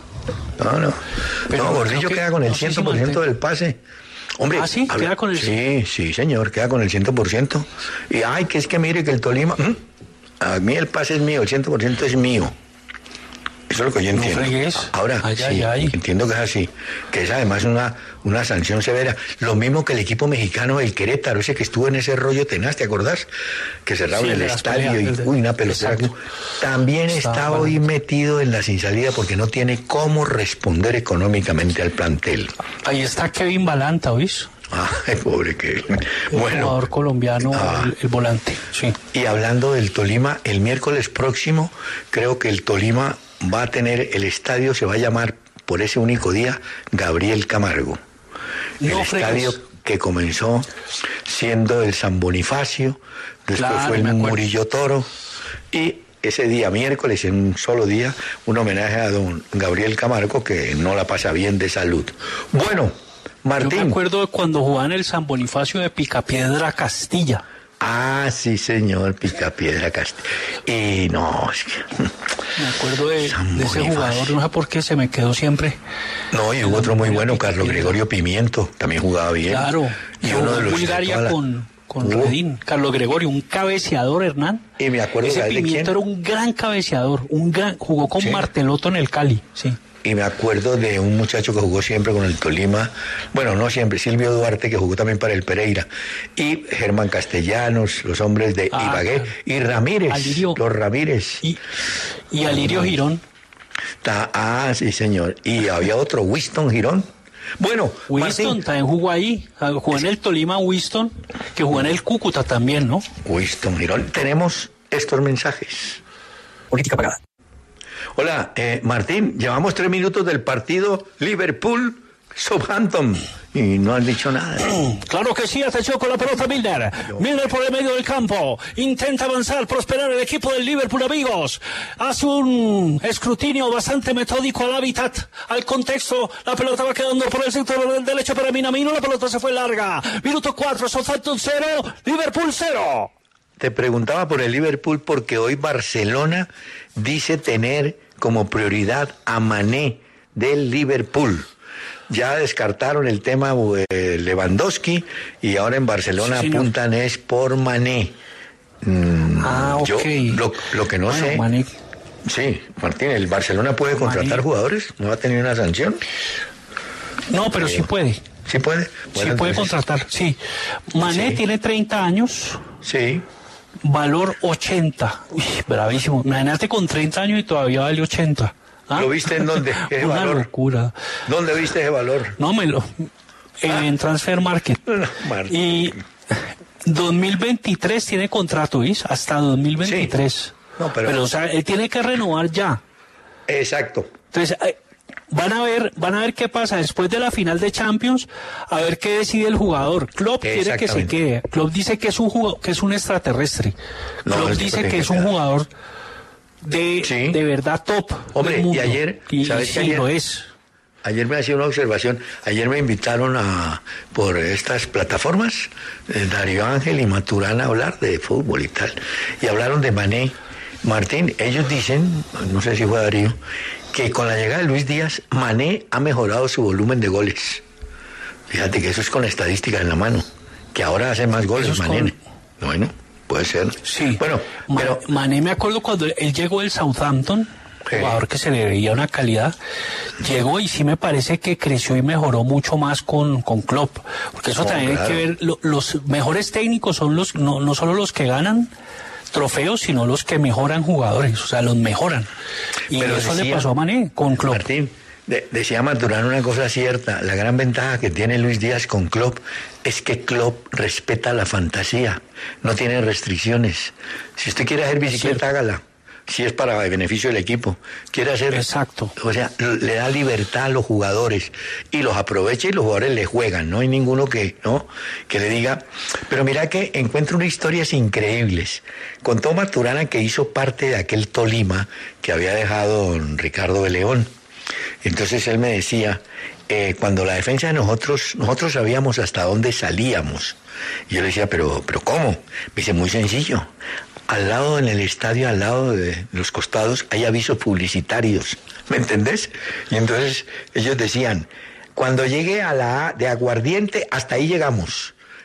Pero Gordillo queda con el 100% del pase. Hombre, ¿sí? ¿Queda con el... Sí, señor, queda con el 100%. Y que es que mire que el Tolima... A mí el pase es mío, el 100% es mío. Eso es lo que yo entiendo. No fregues. Ahora, Ay. entiendo que es así, que es además una sanción severa. Lo mismo que el equipo mexicano, el Querétaro, ese que estuvo en ese rollo tenaz, ¿te acordás? Que cerraron el estadio y una pelotera. También está hoy metido en la sin salida porque no tiene cómo responder económicamente al plantel. Ahí está Kevin Balanta, ¿oís? Ay, pobre Kevin. Bueno, jugador colombiano, el volante, sí. Y hablando del Tolima, el miércoles próximo, creo que el Tolima va a tener el estadio, se va a llamar por ese único día Gabriel Camargo. El estadio que comenzó siendo el San Bonifacio, después fue el Murillo Toro, y ese día, miércoles, en un solo día, un homenaje a don Gabriel Camargo, que no la pasa bien de salud. Bueno, Martín. Yo me acuerdo de cuando jugaban el San Bonifacio de Picapiedra Castilla. Ah, sí, señor, Picapiedra Castilla. Y no, es que... Me acuerdo de ese jugador, no sé por qué se me quedó siempre. No, y hubo otro muy bueno, Carlos Gregorio Pimiento, también jugaba bien. Claro, y uno de los Bulgaria con Redín, Carlos Gregorio, un cabeceador, Hernán. Y me acuerdo ese de Pimiento era un gran cabeceador, jugó con Martelotto en el Cali, sí. Y me acuerdo de un muchacho que jugó siempre con el Tolima, bueno, no siempre, Silvio Duarte, que jugó también para el Pereira, y Germán Castellanos, los hombres de Ibagué, y Ramírez, los Ramírez. Y Alirio Girón. Sí, señor. Y había otro, Winston Girón. Bueno, Winston Martín, también jugó ahí, jugó en el Tolima Winston, que jugó en el Cúcuta también, ¿no? Winston Girón. Tenemos estos mensajes. Política pagada. Hola, Martín, llevamos 3 minutos del partido Liverpool-Southampton y no han dicho nada. Claro que sí, atención con la pelota Milner. Milner por el medio del campo. Intenta avanzar, prosperar el equipo del Liverpool, amigos. Hace un escrutinio bastante metódico al hábitat, al contexto. La pelota va quedando por el sector del derecho para Minamino. La pelota se fue larga. Minuto 4, Southampton 0, Liverpool 0. Te preguntaba por el Liverpool porque hoy Barcelona dice tener como prioridad a Mané del Liverpool. Ya descartaron el tema Lewandowski y ahora en Barcelona apuntan es por Mané. Yo lo que no sé... Mané. Sí, Martín, ¿el Barcelona puede contratar jugadores? ¿No va a tener una sanción? No, pero sí puede. ¿Sí puede? Bueno, sí puede contratar, sí. Mané tiene 30 años. Sí. Valor 80. Uy, bravísimo. Imagínate con 30 años y todavía vale 80. ¿Ah? ¿Lo viste en dónde? ¿Ese Una valor? Locura. ¿Dónde viste ese valor? No, en Transfer Market. Y 2023 tiene contrato, ¿ves? Hasta 2023. Sí. No, pero, o sea, él tiene que renovar ya. Exacto. Entonces, van a ver qué pasa después de la final de Champions, a ver qué decide el jugador. Klopp quiere que se quede. Klopp dice que es un extraterrestre. Klopp dice que es un jugador de verdad top. Hombre, del mundo. y ayer, ¿sabes qué? Ayer lo es. Ayer me hacía una observación. Ayer me invitaron por estas plataformas, Darío Ángel y Maturana, a hablar de fútbol y tal. Y hablaron de Mané. Martín, ellos dicen, no sé si fue Darío, que con la llegada de Luis Díaz, Mané ha mejorado su volumen de goles. Fíjate que eso es con la estadística en la mano, que ahora hace más goles Mané. Bueno, puede ser. Sí. Bueno, pero Mané, me acuerdo cuando él llegó del Southampton, jugador que se le veía una calidad, llegó y sí me parece que creció y mejoró mucho más con Klopp, porque eso también hay que ver, los mejores técnicos son no solo los que ganan trofeos, sino los que mejoran jugadores, o sea, los mejoran. Y pero eso le pasó a Mané con Klopp. Martín, decía Maturana una cosa cierta, la gran ventaja que tiene Luis Díaz con Klopp es que Klopp respeta la fantasía, no tiene restricciones. Si usted quiere hacer bicicleta, hágala. Si es para el beneficio del equipo, quiere hacer... Exacto. O sea, le da libertad a los jugadores y los aprovecha y los jugadores le juegan. No hay ninguno que le diga... Pero mira que encuentro unas historias increíbles. Contó Maturana que hizo parte de aquel Tolima que había dejado don Ricardo de León. Entonces él me decía, cuando la defensa de nosotros sabíamos hasta dónde salíamos. Y yo le decía, ¿pero cómo? Me dice, muy sencillo. Al lado, en el estadio, al lado de los costados, hay avisos publicitarios, ¿me entendés? Y entonces ellos decían, cuando llegue a la A de Aguardiente, hasta ahí llegamos.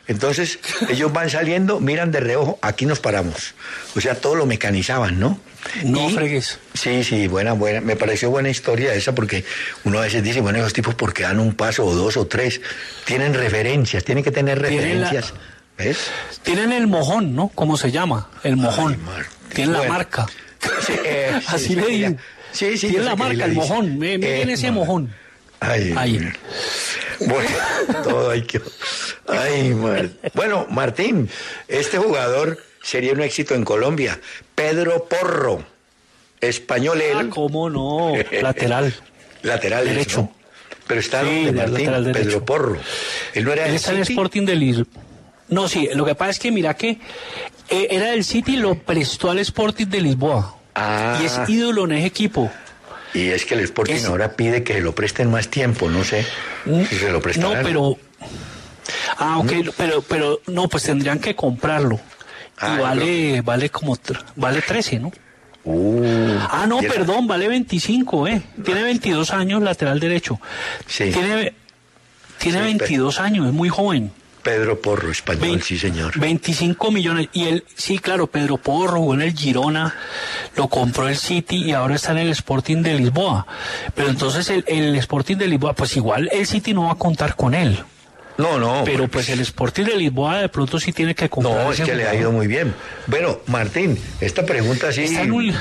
Entonces, ellos van saliendo, miran de reojo, aquí nos paramos. O sea, todo lo mecanizaban, ¿no? No fregues. Sí, buena. Me pareció buena historia esa porque uno a veces dice, bueno, esos tipos porque dan un paso o dos o tres, tienen referencias, tienen que tener referencias. ¿Ves? Tienen el mojón, ¿no? ¿Cómo se llama? El mojón. Tienen la marca. Sí, así le digo. Sí. Tiene la marca, el mojón. Miren ese mojón. Ahí. Bueno, todo hay que... Bueno, Martín, este jugador sería un éxito en Colombia. Pedro Porro, español él. ¿Cómo no? Lateral derecho. ¿No? Pero está donde Martín, Pedro Porro. Él no era él del está en el City. Sporting de Lisboa. No, sí, lo que pasa es que mira que era del City y lo prestó al Sporting de Lisboa. Y es ídolo en ese equipo. Y es que el Sporting ahora pide que lo presten más tiempo, no sé si se lo prestarán. No, pero... ok, pero no, pues tendrían que comprarlo. Y vale 13, ¿no? No, perdón, vale 25, Tiene 22 años, lateral derecho. Sí. Tiene 22 años, es muy joven. Pedro Porro, español, sí señor. 25 millones. Y él, sí, claro, Pedro Porro jugó en el Girona, lo compró el City y ahora está en el Sporting de Lisboa. Pero entonces el Sporting de Lisboa, pues igual el City no va a contar con él. No. Pero pues el Sporting de Lisboa de pronto sí tiene que comprar. No, es que le ha ido muy bien. Bueno, Martín, esta pregunta sí...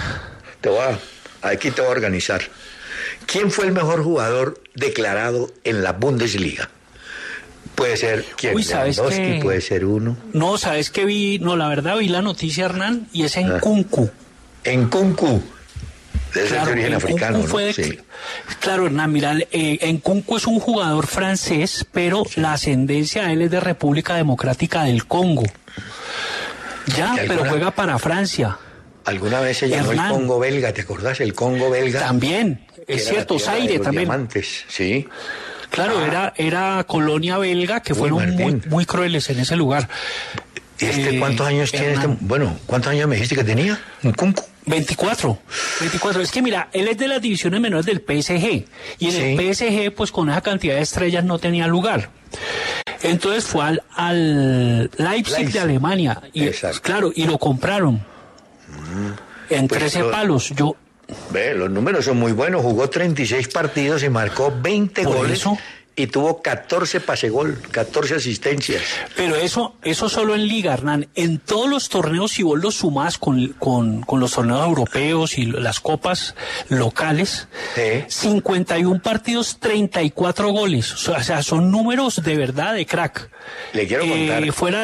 Aquí te voy a organizar. ¿Quién fue el mejor jugador declarado en la Bundesliga? Puede ser Lewandowski, puede ser uno. No, ¿sabes qué la verdad vi la noticia, Hernán, y es en Nkunku. Nkunku. Es de origen africano, ¿no? Sí. Claro, Hernán, mira, Nkunku es un jugador francés, pero la ascendencia de él es de República Democrática del Congo. Pero juega para Francia. Alguna vez se llamó Hernán, el Congo belga, ¿te acordás? El Congo belga. También, es cierto, Zaire también. Diamantes, sí. Claro, era colonia belga que fueron muy crueles en ese lugar. ¿Cuántos años tiene ¿cuántos años me dijiste que tenía? ¿Nkunku? 24. Es que mira, él es de las divisiones menores del PSG. Y en el PSG, pues con esa cantidad de estrellas no tenía lugar. Entonces fue al Leipzig de Alemania. Y claro, y lo compraron. En 13 palos. Los números son muy buenos. Jugó 36 partidos y marcó 20 goles. Y tuvo 14 pase-gol, 14 asistencias. Pero eso solo en Liga, Hernán. En todos los torneos, si vos los sumás con los torneos europeos y las copas locales, 51 partidos, 34 goles. O sea, son números de verdad de crack. Le quiero contar.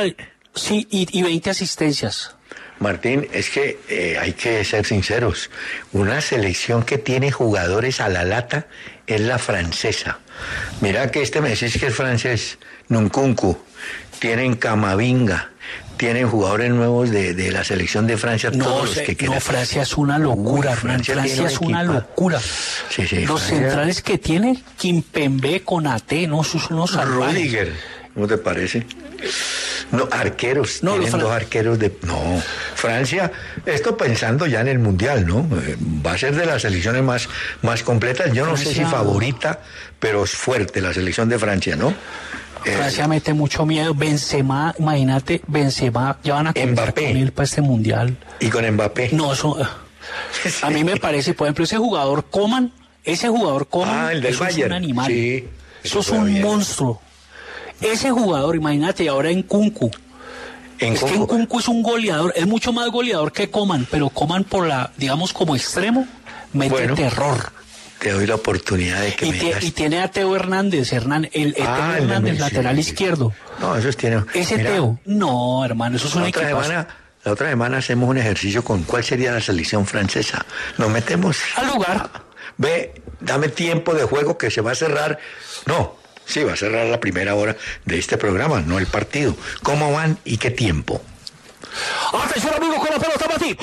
Y 20 asistencias. Martín, es que hay que ser sinceros. Una selección que tiene jugadores a la lata es la francesa. Mira que me decís que es francés, Nkunku, tienen Camavinga, tienen jugadores nuevos de la selección de Francia, todos los que quieran. No, Francia es una locura, Hernán. Francia es una locura. Sí, los Francia... centrales que tiene, Kimpembe, Konaté, no, sus unos salvajes. Rudiger, ¿cómo te parece? No, arqueros, tienen dos arqueros de... No, Francia, esto pensando ya en el Mundial, ¿no? Va a ser de las selecciones más completas, yo no sé si favorita, pero es fuerte la selección de Francia, ¿no? Francia mete mucho miedo. Benzema, imagínate, ya van a contar con él para este Mundial. ¿Y con Mbappé? No, eso... A mí me parece, por ejemplo, ese jugador Coman, el del Bayern. Es un animal. Sí, eso es un monstruo. Ese jugador, imagínate, y ahora Nkunku. Es que Nkunku es un goleador, es mucho más goleador que Coman, pero Coman digamos como extremo, mete terror. Te doy la oportunidad de que y tiene a Teo Hernández, Teo Hernández, lateral izquierdo. No, esos tienen... Teo, no, hermano, eso es un equipazo. La otra semana hacemos un ejercicio con cuál sería la selección francesa. Nos metemos... Al lugar. Dame tiempo de juego que se va a cerrar. No. Sí, va a cerrar la primera hora de este programa, no el partido. ¿Cómo van y qué tiempo? Atención, amigos, con la pelota,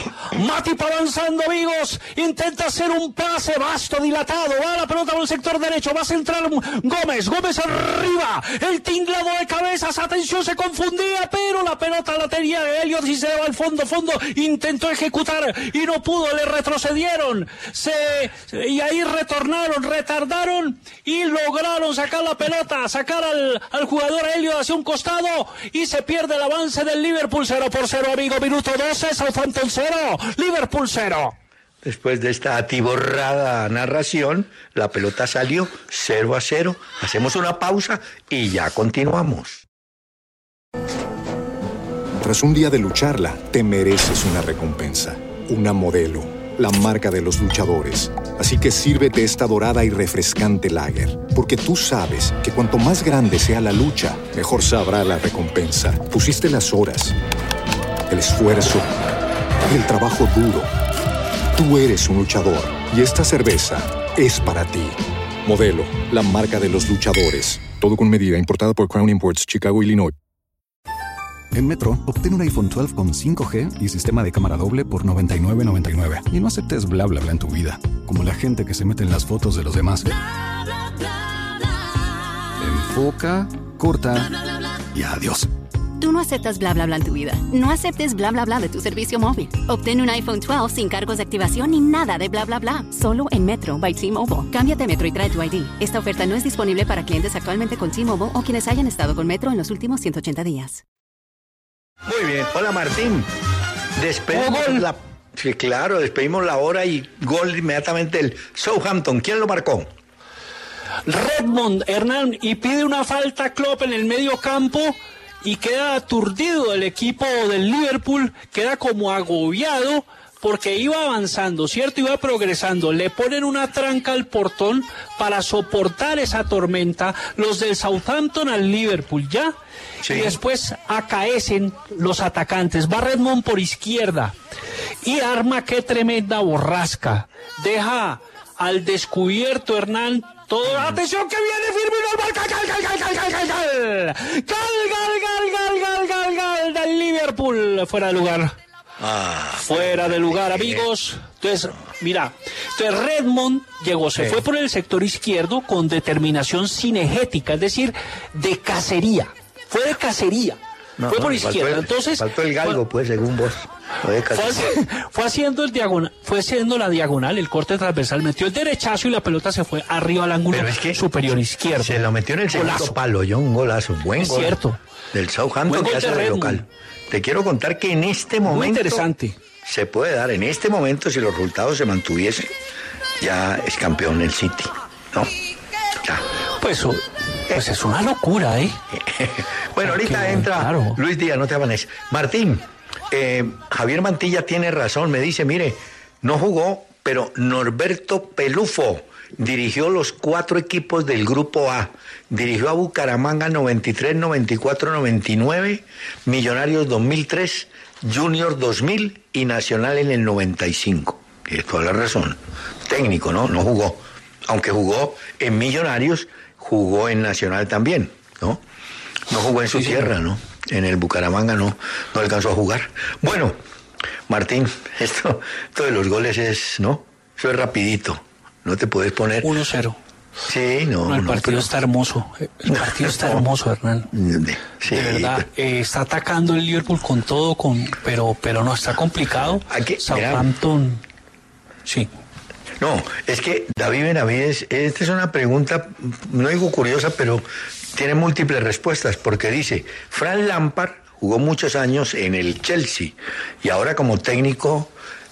Matip avanzando, amigos. Intenta hacer un pase vasto, dilatado. Va la pelota por el sector derecho. Va a centrar Gómez. Gómez arriba. El tinglado de cabezas. Atención, se confundía, pero la pelota la tenía Elliot y se va al fondo. Intentó ejecutar y no pudo. Le retrocedieron. Y ahí retardaron y lograron sacar la pelota, sacar al jugador Elliot hacia un costado y se pierde el avance del Liverpool. 0-0, amigo. Minuto 12, Southampton 0, Liverpool 0. Después de esta atiborrada narración, la pelota salió 0-0. Hacemos una pausa y ya continuamos. Tras un día de lucharla, te mereces una recompensa, una Modelo, la marca de los luchadores. Así que sírvete esta dorada y refrescante lager, porque tú sabes que cuanto más grande sea la lucha, mejor sabrá la recompensa. Pusiste las horas, el esfuerzo, el trabajo duro. Tú eres un luchador y esta cerveza es para ti. Modelo, la marca de los luchadores. Todo con medida, importada por Crown Imports, Chicago, Illinois. En Metro, obtén un iPhone 12 con 5G y sistema de cámara doble por $99.99. Y no aceptes bla bla bla en tu vida, como la gente que se mete en las fotos de los demás. Enfoca, corta y adiós. Tú no aceptas bla bla bla en tu vida. No aceptes bla bla bla de tu servicio móvil. Obtén un iPhone 12 sin cargos de activación ni nada de bla bla bla. Solo en Metro by T-Mobile. Cámbiate a Metro y trae tu ID. Esta oferta no es disponible para clientes actualmente con T-Mobile o quienes hayan estado con Metro en los últimos 180 días. Muy bien. Hola, Martín. Despedimos la hora y gol inmediatamente el Southampton. ¿Quién lo marcó? Redmond, Hernán, y pide una falta Klopp en el medio campo y queda aturdido el equipo del Liverpool, queda como agobiado porque iba avanzando, ¿cierto? Iba progresando, le ponen una tranca al portón para soportar esa tormenta, los del Southampton al Liverpool, ¿ya? Sí. Y después acaecen los atacantes, va Redmond por izquierda y arma qué tremenda borrasca, deja al descubierto Hernán todo. ¡Atención que viene Firmino! ¡Gal del Liverpool! Fuera de lugar. Fuera de lugar, amigos. Entonces, mira, Redmond llegó, se fue por el sector izquierdo con determinación cinegética, es decir, de cacería. Fue de cacería. Fue por izquierda. Entonces faltó el galgo, pues, según vos. Fue haciendo la diagonal, el corte transversal, metió el derechazo y la pelota se fue arriba al ángulo superior izquierdo. Se lo metió en el segundo palo, yo un golazo, buen gol. Cierto. Del Southampton que hace de local. Te quiero contar que en este momento muy interesante. Se puede dar, en este momento, si los resultados se mantuviesen, ya es campeón el City, ¿no? Ya. Pues es una locura, ¿eh? Bueno, ahorita entra Luis Díaz, no te afanes. Martín, Javier Mantilla tiene razón, me dice, mire, no jugó, pero Norberto Pelufo dirigió los 4 equipos del Grupo A. Dirigió a Bucaramanga 93, 94, 99, Millonarios 2003, Junior 2000 y Nacional en el 95. Tienes toda la razón. Técnico, ¿no? No jugó. Aunque jugó en Millonarios, jugó en Nacional también, ¿no? No jugó en su tierra, ¿no? En el Bucaramanga no alcanzó a jugar. Bueno, Martín, esto de los goles es, ¿no? Eso es rapidito. No te puedes poner 1-0. Sí, no. El partido está hermoso. El partido está hermoso, Hernán. Sí, de verdad, está atacando el Liverpool con todo, pero no, está complicado. Southampton, sí. No, es que David Benavides, esta es una pregunta, no digo curiosa, pero tiene múltiples respuestas, porque dice, Frank Lampard jugó muchos años en el Chelsea y ahora como técnico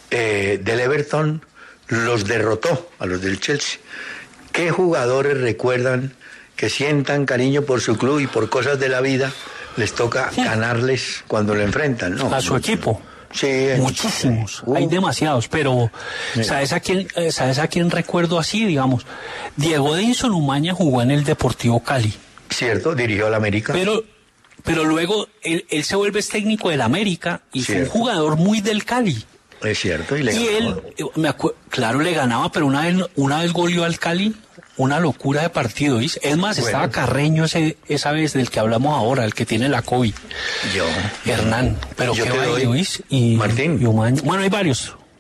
del Everton los derrotó a los del Chelsea. ¿Qué jugadores recuerdan que sientan cariño por su club y por cosas de la vida les toca ganarles cuando lo enfrentan? ¿No? A su equipo. Sí, muchísimos, hay demasiados, pero ¿sabes a quién recuerdo así, digamos? Diego Edinson Umaña jugó en el Deportivo Cali. Cierto, dirigió al América. Pero luego él se vuelve técnico del América y fue un jugador muy del Cali. Es cierto, y él, claro, le ganaba, pero una vez goleó al Cali, una locura de partido, ¿viste? Es más, estaba Carreño esa vez del que hablamos ahora, el que tiene la COVID. Hernán, pero qué baile, ¿viste? Martín. Y Umaña. Bueno, hay varios.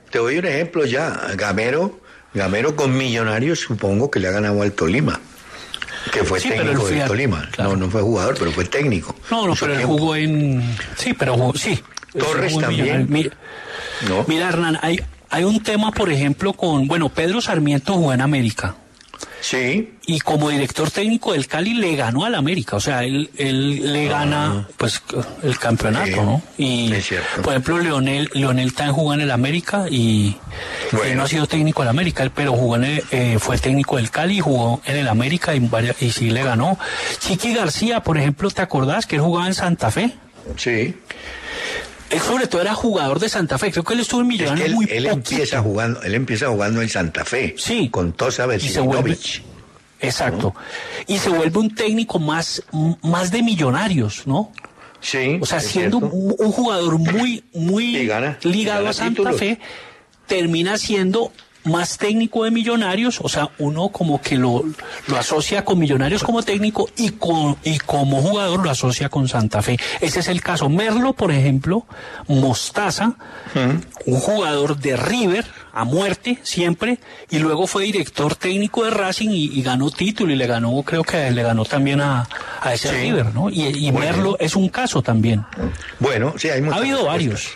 Te doy un ejemplo ya. Gamero con Millonarios, supongo que le ha ganado al Tolima. Que fue técnico del Tolima. Claro. No fue jugador, pero fue técnico. No, pero él jugó en... Sí, pero sí. Torres también. Mira, Hernán, hay un tema, por ejemplo, Pedro Sarmiento jugó en América. Sí. Y como director técnico del Cali le ganó al América, o sea, él le gana pues el campeonato, ¿no? Y es cierto. Por ejemplo, Leonel también jugó en el América y él no ha sido técnico del América, pero fue técnico del Cali y jugó en el América y sí le ganó. Chiqui García, por ejemplo, ¿te acordás que él jugaba en Santa Fe? Sí. Él sobre todo era jugador de Santa Fe, creo que él estuvo en Millonarios muy él empieza jugando en Santa Fe, sí, con Tosa Versinovich. Exacto. ¿No? Y se vuelve un técnico más de Millonarios, ¿no? Sí. O sea, siendo un jugador muy ligado a Santa Fe, termina siendo más técnico de Millonarios, o sea, uno como que lo asocia con Millonarios como técnico y como jugador lo asocia con Santa Fe. Ese es el caso. Merlo, por ejemplo, Mostaza, un jugador de River a muerte siempre, y luego fue director técnico de Racing y ganó título y creo que le ganó también a ese River, ¿no? Y Merlo es un caso también. Bueno, sí, hay muchas. Ha habido varios,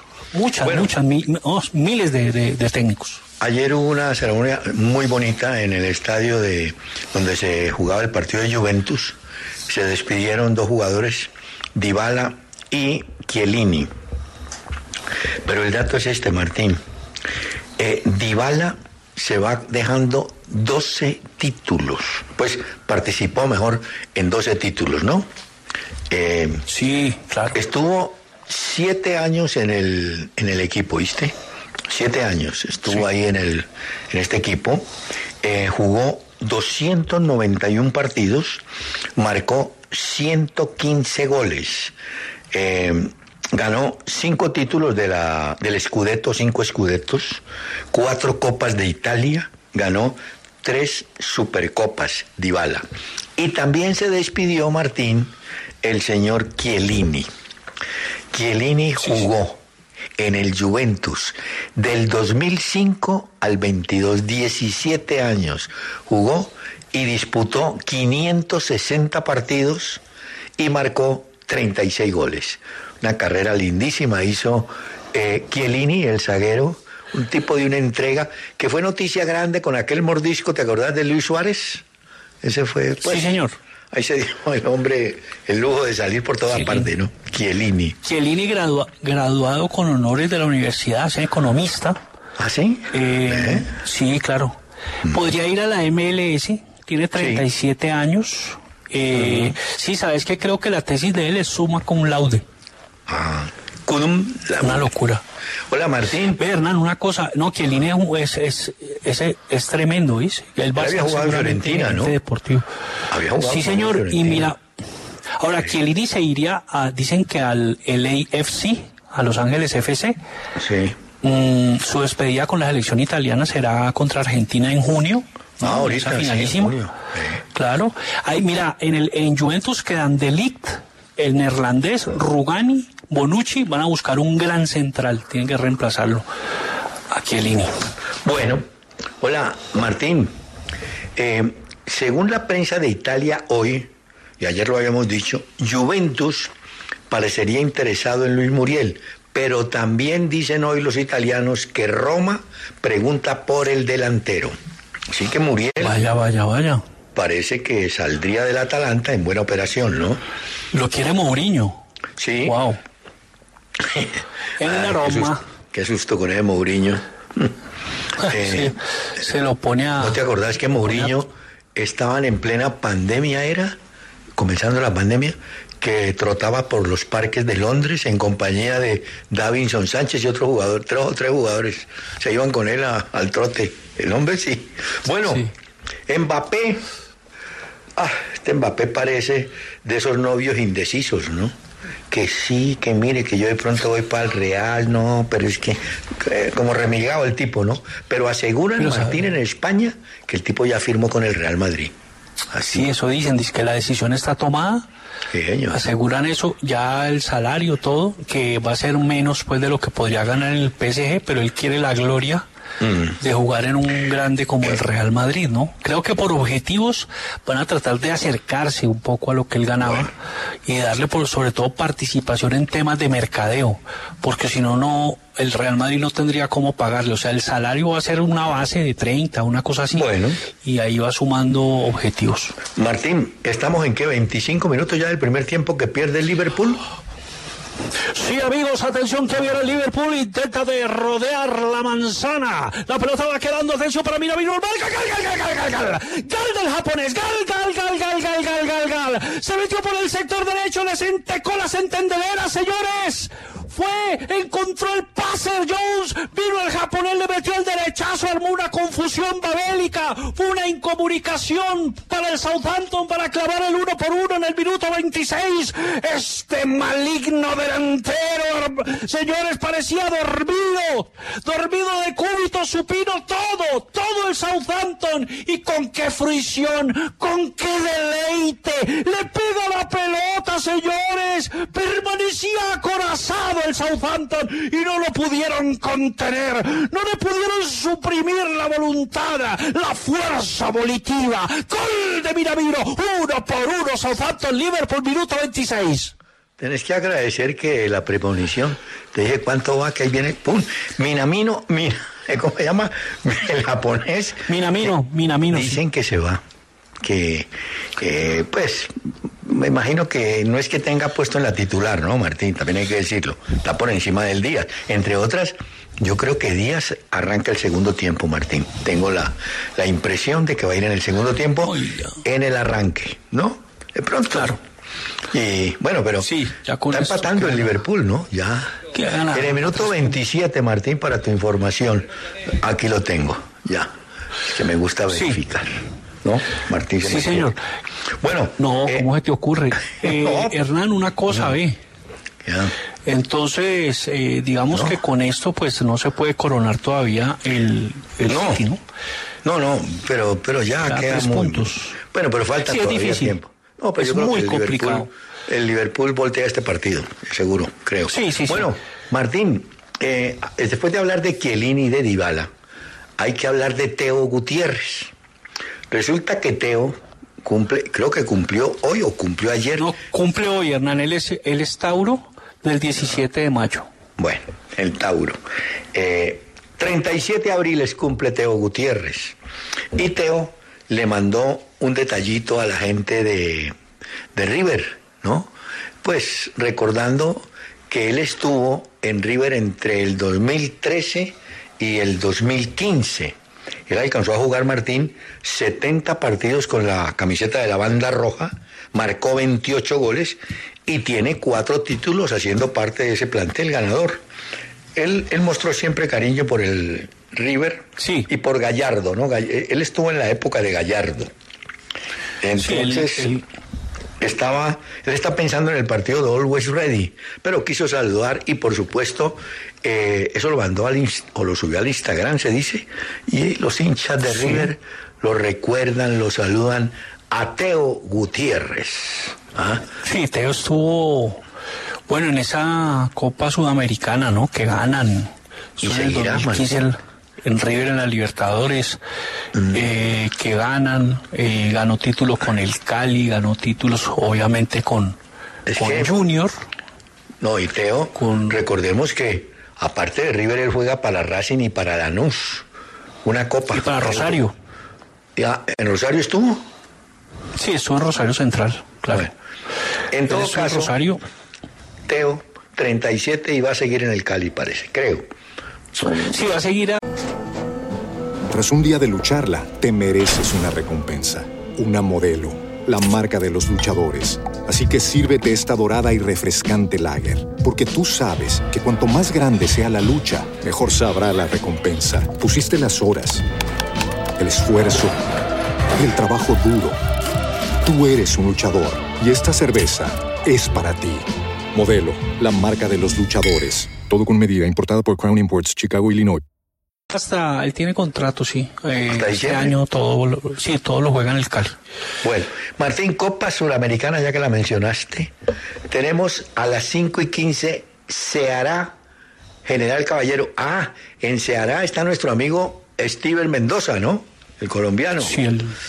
miles de técnicos. Ayer hubo una ceremonia muy bonita en el estadio donde se jugaba el partido de Juventus. Se despidieron dos jugadores, Dybala y Chiellini. Pero el dato es este, Martín. Dybala se va dejando 12 títulos. Pues participó mejor en 12 títulos, ¿no? Sí, claro. Estuvo 7 años en el equipo, ¿viste? 7 años estuvo ahí en este equipo, jugó 291 partidos, marcó 115 goles, ganó 5 títulos del Scudetto, 5 Scudetos, 4 Copas de Italia, ganó 3 Supercopas, Dybala. Y también se despidió, Martín, el señor Chiellini. Chiellini jugó en el Juventus del 2005 al 22, 17 años jugó y disputó 560 partidos y marcó 36 goles. Una carrera lindísima hizo Chiellini, el zaguero, un tipo de una entrega que fue noticia grande con aquel mordisco, ¿te acordás de Luis Suárez? Ese fue, pues, sí, señor. Ahí se dio el hombre el lujo de salir por toda parte, ¿no? Chiellini. Chiellini graduado con honores de la universidad, es economista. ¿Ah, sí? Sí, claro. Podría ir a la MLS, tiene 37 años. Sí, sabes que creo que la tesis de él es summa cum laude. Una locura. Hola, Martín. Ve, Hernán, una cosa, Chiellini es tremendo, ¿viste? Él va a había jugado en Fiorentina, ¿no? Deportivo. Había jugado. Sí, señor, y mira, ahora Chiellini se iría dicen que al LAFC, a Los Ángeles FC. Sí. Su despedida con la selección italiana será contra Argentina en junio. Ahorita, finalísimo. Sí, claro. Ahí, mira, en Juventus quedan De Ligt, el neerlandés, Rugani, Bonucci, van a buscar un gran central, tienen que reemplazarlo a Chiellini. Bueno, hola, Martín. Según la prensa de Italia hoy, y ayer lo habíamos dicho, Juventus parecería interesado en Luis Muriel, pero también dicen hoy los italianos que Roma pregunta por el delantero. Así que Muriel... Vaya. Parece que saldría del Atalanta en buena operación, ¿no? Lo quiere Mourinho. Sí. Wow. En la Roma. Qué susto con ese Mourinho. Sí, se lo pone a... ¿No te acordás que Mourinho estaban en plena pandemia, comenzando la pandemia, que trotaba por los parques de Londres en compañía de Davinson Sánchez y otro jugador, 3 o 3 jugadores se iban con él al trote? El hombre sí. Bueno, sí. Mbappé. Este Mbappé parece de esos novios indecisos, ¿no? Que sí, que mire, que yo de pronto voy para el Real, no, pero es que como remilgado el tipo, ¿no? Pero aseguran, Martín, en España, que el tipo ya firmó con el Real Madrid. Así. Sí, eso dicen, dice que la decisión está tomada. Sí, señor. Aseguran eso, ya el salario, todo, que va a ser menos pues de lo que podría ganar en el PSG, pero él quiere la gloria de jugar en un grande como el Real Madrid, ¿no? Creo que por objetivos van a tratar de acercarse un poco a lo que él ganaba y darle sobre todo participación en temas de mercadeo, porque si no, el Real Madrid no tendría cómo pagarle, o sea, el salario va a ser una base de 30, una cosa así, y ahí va sumando objetivos. Martín, ¿estamos en qué? 25 minutos ya del primer tiempo que pierde el Liverpool. Sí, amigos, atención que viene el Liverpool, intenta de rodear la manzana, la pelota va quedando, atención para Minamino, gal del japonés, gal, se metió por el sector derecho, le sentecó las entendederas, señores. Encontró el pase Jones, vino el japonés, le metió el derechazo, armó una confusión babélica, fue una incomunicación para el Southampton para clavar el 1-1 en el minuto 26. Este maligno delantero, señores, parecía dormido de cúbito supino, todo el Southampton, y con qué fruición, con qué deleite, le pega la pelota, señores, permanecía acorazado el Southampton y no lo pudieron contener, no le pudieron suprimir la voluntad, la fuerza volitiva. Gol de Minamino, 1-1, Southampton, Liverpool, minuto 26. Tenés que agradecer que la premonición, te dije cuánto va, que ahí viene, pum, Minamino, ¿cómo se llama? El japonés. Minamino. Dicen que se va, que pues... Me imagino que no es que tenga puesto en la titular, ¿no, Martín? También hay que decirlo. Está por encima del Díaz. Entre otras, yo creo que Díaz arranca el segundo tiempo, Martín. Tengo la impresión de que va a ir en el segundo tiempo en el arranque, ¿no? De pronto. Claro. Y bueno, pero sí, ya está empatando el Liverpool, ¿no? Ya. En el minuto 27, Martín, para tu información. Aquí lo tengo, ya. Es que me gusta verificar. ¿No, Martín? Sí, señor. Bueno. No, ¿cómo se te ocurre? Hernán, una cosa, ve. Ya. Entonces, digamos que con esto, pues, no se puede coronar todavía el City, ¿no? No, pero ya queda 3 puntos. Bueno, pero falta todavía tiempo. No, pero es yo creo muy que complicado. El Liverpool voltea este partido, seguro, creo. Sí. Bueno, Martín, después de hablar de Chiellini y de Dybala, hay que hablar de Teo Gutiérrez. Resulta que Teo creo que cumplió hoy o cumplió ayer. No, cumple hoy, Hernán. Él es Tauro del 17 de mayo. Bueno, el Tauro. 37 abriles cumple Teo Gutiérrez. Y Teo le mandó un detallito a la gente de River, ¿no? Pues recordando que él estuvo en River entre el 2013 y el 2015. Él alcanzó a jugar, Martín, 70 partidos con la camiseta de la banda roja, marcó 28 goles y tiene 4 títulos haciendo parte de ese plantel ganador. Él mostró siempre cariño por el River y por Gallardo, ¿no? Él estuvo en la época de Gallardo. Entonces, él está pensando en el partido de Always Ready, pero quiso saludar y, por supuesto, eso lo mandó o lo subió al Instagram, se dice, y los hinchas de River lo recuerdan, lo saludan a Teo Gutiérrez. ¿Ah? Sí, Teo estuvo, bueno, en esa Copa Sudamericana, ¿no? Que ganan. Y seguirá, en River en la Libertadores, que ganan, ganó títulos con el Cali, ganó títulos obviamente con Junior. No, y Teo, recordemos que aparte de River, él juega para Racing y para Lanús, una copa. Y para Rosario. ¿En Rosario estuvo? Sí, estuvo en Rosario Central, claro. Bueno, en todo caso, Rosario. Teo, 37 y va a seguir en el Cali, parece, creo. Sí, va a seguir. Tras un día de lucharla, te mereces una recompensa, una Modelo, la marca de los luchadores. Así que sírvete esta dorada y refrescante lager, porque tú sabes que cuanto más grande sea la lucha, mejor sabrá la recompensa. Pusiste las horas, el esfuerzo, el trabajo duro. Tú eres un luchador y esta cerveza es para ti. Modelo, la marca de los luchadores. Todo con medida, importada por Crown Imports, Chicago, Illinois. Él tiene contrato, sí. ¿Hasta este año todo lo juega en el Cali. Bueno, Martín, Copa Suramericana, ya que la mencionaste, tenemos a las 5:15 Ceará, General Caballero. En Ceará está nuestro amigo Steven Mendoza, ¿no? El colombiano. Sí,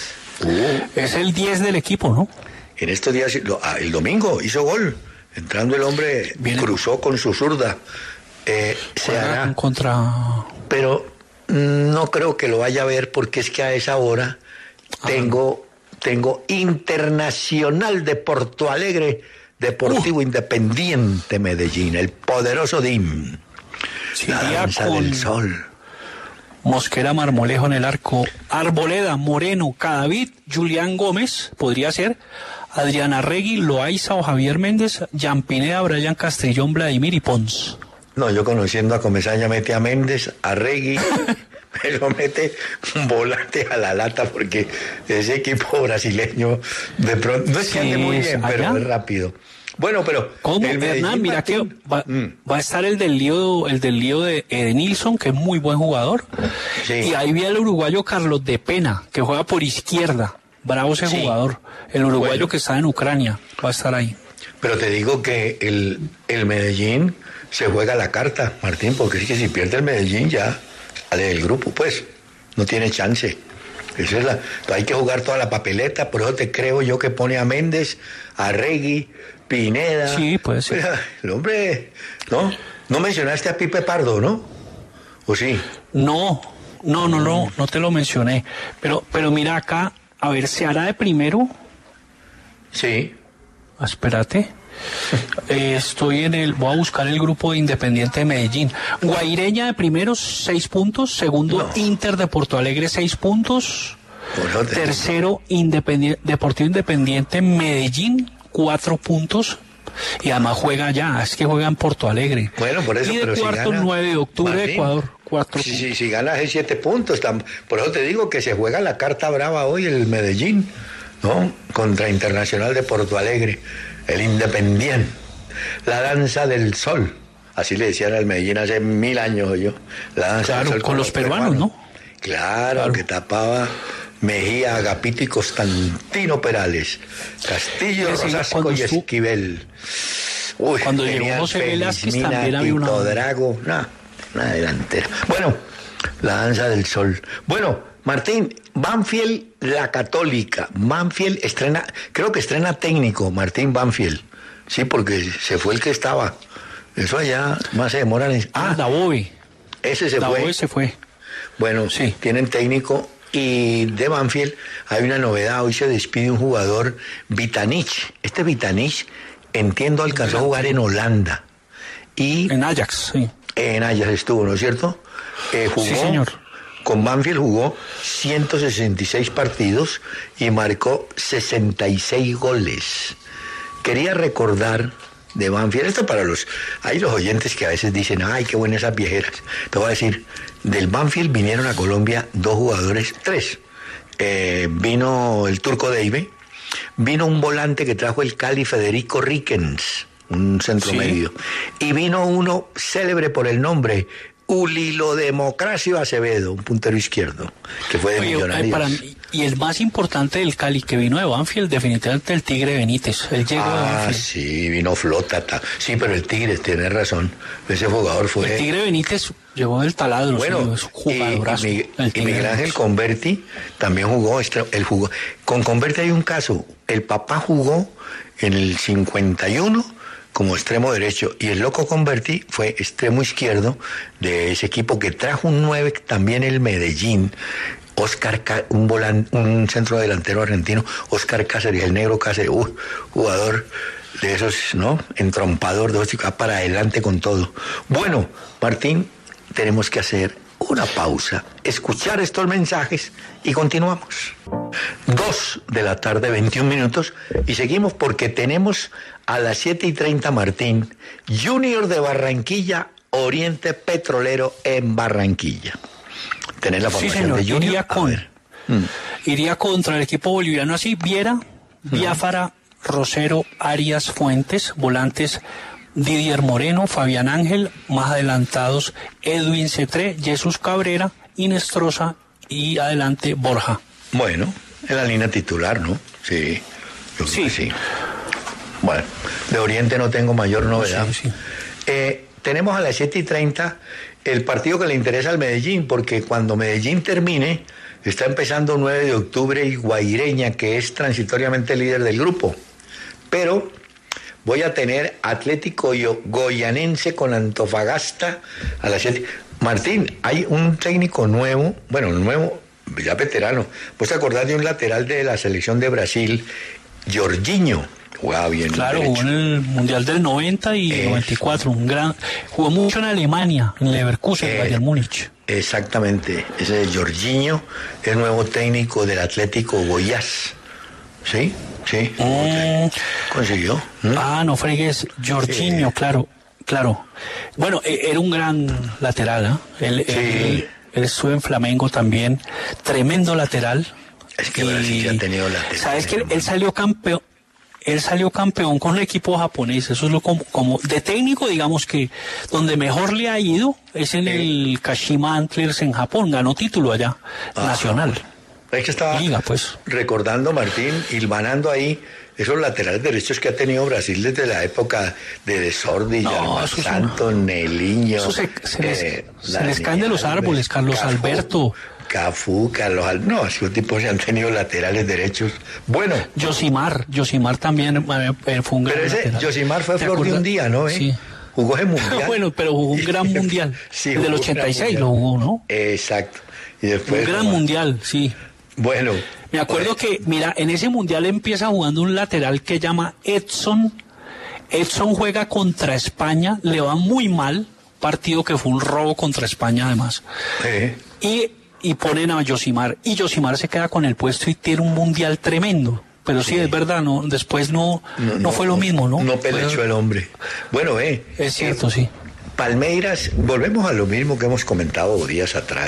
es el 10 del equipo, ¿no? En estos días, el domingo, hizo gol. Entrando el hombre, cruzó con su zurda. Ceará. Pero no creo que lo vaya a ver porque es que a esa hora tengo Internacional de Porto Alegre, Deportivo Independiente Medellín, el poderoso DIM. La danza del sol. Mosquera, Marmolejo en el arco, Arboleda, Moreno, Cadavid, Julián Gómez, podría ser, Adriana Regui, Loaiza o Javier Méndez, Jan Pineda, Brian Castellón, Vladimir y Pons. No, yo conociendo a Comesaña mete a Méndez, a Regui, me lo mete un volante a la lata porque ese equipo brasileño de pronto no es que ande muy bien, pero es rápido. Bueno, pero ¿cómo, Hernán? Mira que va a estar el del lío de Edenilson, que es muy buen jugador. Sí. Y ahí viene el uruguayo Carlos de Pena, que juega por izquierda. Bravo ese jugador. El uruguayo que está en Ucrania va a estar ahí. Pero te digo que el Medellín se juega la carta, Martín, porque es que si pierde el Medellín ya sale del grupo, pues no tiene chance. Esa es hay que jugar toda la papeleta, por eso te creo yo que pone a Méndez, a Regui, Pineda. Sí, puede ser. Mira, el hombre, ¿no mencionaste a Pipe Pardo, no? ¿O sí? No te lo mencioné. Pero mira acá, a ver, ¿se hará de primero? Sí. Espérate. Voy a buscar el grupo de Independiente de Medellín. Guaireña de primero, 6 puntos. Segundo, Inter de Porto Alegre, 6 puntos. Tercero, Deportivo Independiente Medellín, 4 puntos. Y además juega en Porto Alegre. Bueno, por eso. Y de cuarto, 9 de octubre, Martín, Ecuador, 4 puntos. Si ganas es 7 puntos. Por eso te digo que se juega la carta brava hoy el Medellín, ¿no? Contra Internacional de Porto Alegre, el Independiente, la danza del sol, así le decían al Medellín hace 1000 años yo, la danza del sol con los peruanos, ¿no? Claro, que tapaba Mejía, Agapito y Constantino Perales, Castillo, Rosasco y Esquivel. Cuando llegó José Velázquez también había una Drago, una delantera. Bueno, la danza del sol. Bueno, Martín, Banfield, la Católica. Banfield creo que estrena técnico, Martín Banfield. Sí, porque se fue el que estaba. Eso allá más se demoran. Dabobe. Ese se fue. Dabobe se fue. Bueno, sí, tienen técnico. Y de Banfield hay una novedad. Hoy se despide un jugador, Vitanich. Este Vitanich, entiendo, alcanzó a jugar en Holanda. Y en Ajax, sí. En Ajax estuvo, ¿no es cierto? Jugó, sí, señor. Con Banfield jugó 166 partidos y marcó 66 goles. Quería recordar de Banfield, esto para hay los oyentes que a veces dicen, ay, qué buenas esas viejeras. Te voy a decir, del Banfield vinieron a Colombia 2 jugadores, 3. Vino el Turco Deive, vino un volante que trajo el Cali, Federico Ríquens, un centro medio, y vino uno célebre por el nombre, Ulilo Democracio Acevedo, un puntero izquierdo, que fue de Millonarios. Y el más importante del Cali, que vino de Banfield, definitivamente el Tigre Benítez. Él llegó de Banfield. Sí, vino flota. Sí, pero el Tigre, tiene razón. Ese jugador fue... El Tigre Benítez llegó del taladro. Bueno, sí, jugadorazo. Y Miguel Ángel Converti también jugó. Él jugó. Con Converti hay un caso. El papá jugó en el 51... como extremo derecho, y el loco Converti fue extremo izquierdo de ese equipo que trajo un 9, también el Medellín, un centro delantero argentino, Oscar Cáceres, el negro Cáceres, jugador de esos, ¿no? Entrompador, de esos, para adelante con todo. Bueno, Martín, tenemos que hacer una pausa, escuchar estos mensajes y continuamos. 2 de la tarde, 21 minutos, y seguimos porque tenemos a las 7:30, Martín, Junior de Barranquilla, Oriente Petrolero en Barranquilla. ¿Tenés la formación de Junior? Iría contra el equipo boliviano así, Viera, Biafara, Rosero, Arias, Fuentes, volantes, Didier Moreno, Fabián Ángel, más adelantados Edwin Cetré, Jesús Cabrera, Inestrosa y adelante Borja. Bueno, en la línea titular, ¿no? Sí, yo creo que sí. Bueno, de Oriente no tengo mayor novedad. Sí. Tenemos a las 7:30 el partido que le interesa al Medellín, porque cuando Medellín termine, está empezando 9 de octubre y Guaireña, que es transitoriamente líder del grupo. Pero voy a tener Atlético Goyanense con Antofagasta a las 7. Martín, hay un técnico nuevo, ya veterano. ¿Vos te acordás de un lateral de la selección de Brasil, Jorginho? Jugaba bien. Claro, jugó en el Mundial del 90 y 94. Jugó mucho en Alemania, en Leverkusen, Bayern Múnich. Exactamente. Ese es Jorginho, el nuevo técnico del Atlético Goiás. ¿Sí? Sí. ¿Consiguió? No fregues. Jorginho, claro. Bueno, era un gran lateral, ¿eh? Él estuvo en Flamengo también. Tremendo lateral. Es que Brasil ya ha tenido lateral. ¿Sabes que él salió campeón? Él salió campeón con el equipo japonés. Eso es lo como de técnico, digamos que donde mejor le ha ido es en el Kashima Antlers en Japón. Ganó título allá, nacional. Es que estaba recordando, Martín, hilvanando ahí esos laterales derechos que ha tenido Brasil desde la época de De Sordi, Santo, Neliño. Eso se les caen de los árboles, Carlos Alberto. Cafú, esos tipos se han tenido laterales derechos. Bueno. Josimar también fue un gran lateral. Pero ese Josimar fue flor de un día, ¿no? Sí. Jugó ese mundial. Bueno, pero jugó un gran mundial. Sí, el del 86 lo jugó, ¿no? Exacto. Y después, un gran mundial, sí. Bueno. Me acuerdo que, mira, en ese mundial empieza jugando un lateral que llama Edson. Edson juega contra España, le va muy mal, partido que fue un robo contra España además. Y ponen a Josimar, y Josimar se queda con el puesto y tiene un mundial tremendo. Pero sí, es verdad, después no fue lo mismo, ¿no? No pelechó el hombre. Bueno, es cierto, sí. Palmeiras, volvemos a lo mismo que hemos comentado días atrás.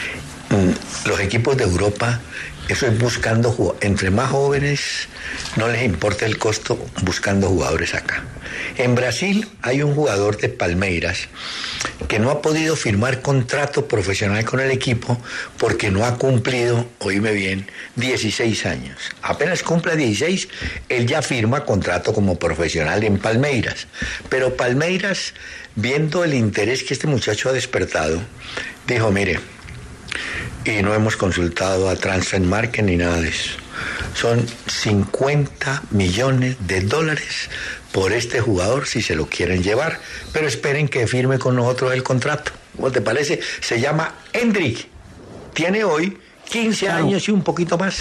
Los equipos de Europa, eso es buscando, entre más jóvenes, no les importa el costo, buscando jugadores acá. En Brasil hay un jugador de Palmeiras que no ha podido firmar contrato profesional con el equipo porque no ha cumplido, oíme bien, 16 años. Apenas cumple 16, él ya firma contrato como profesional en Palmeiras. Pero Palmeiras, viendo el interés que este muchacho ha despertado, dijo, mire, y no hemos consultado a Transfermarkt ni nada de eso. Son $50 millones por este jugador si se lo quieren llevar, pero esperen que firme con nosotros el contrato. ¿Cómo te parece? Se llama Hendrik. Tiene hoy 15 años y un poquito más.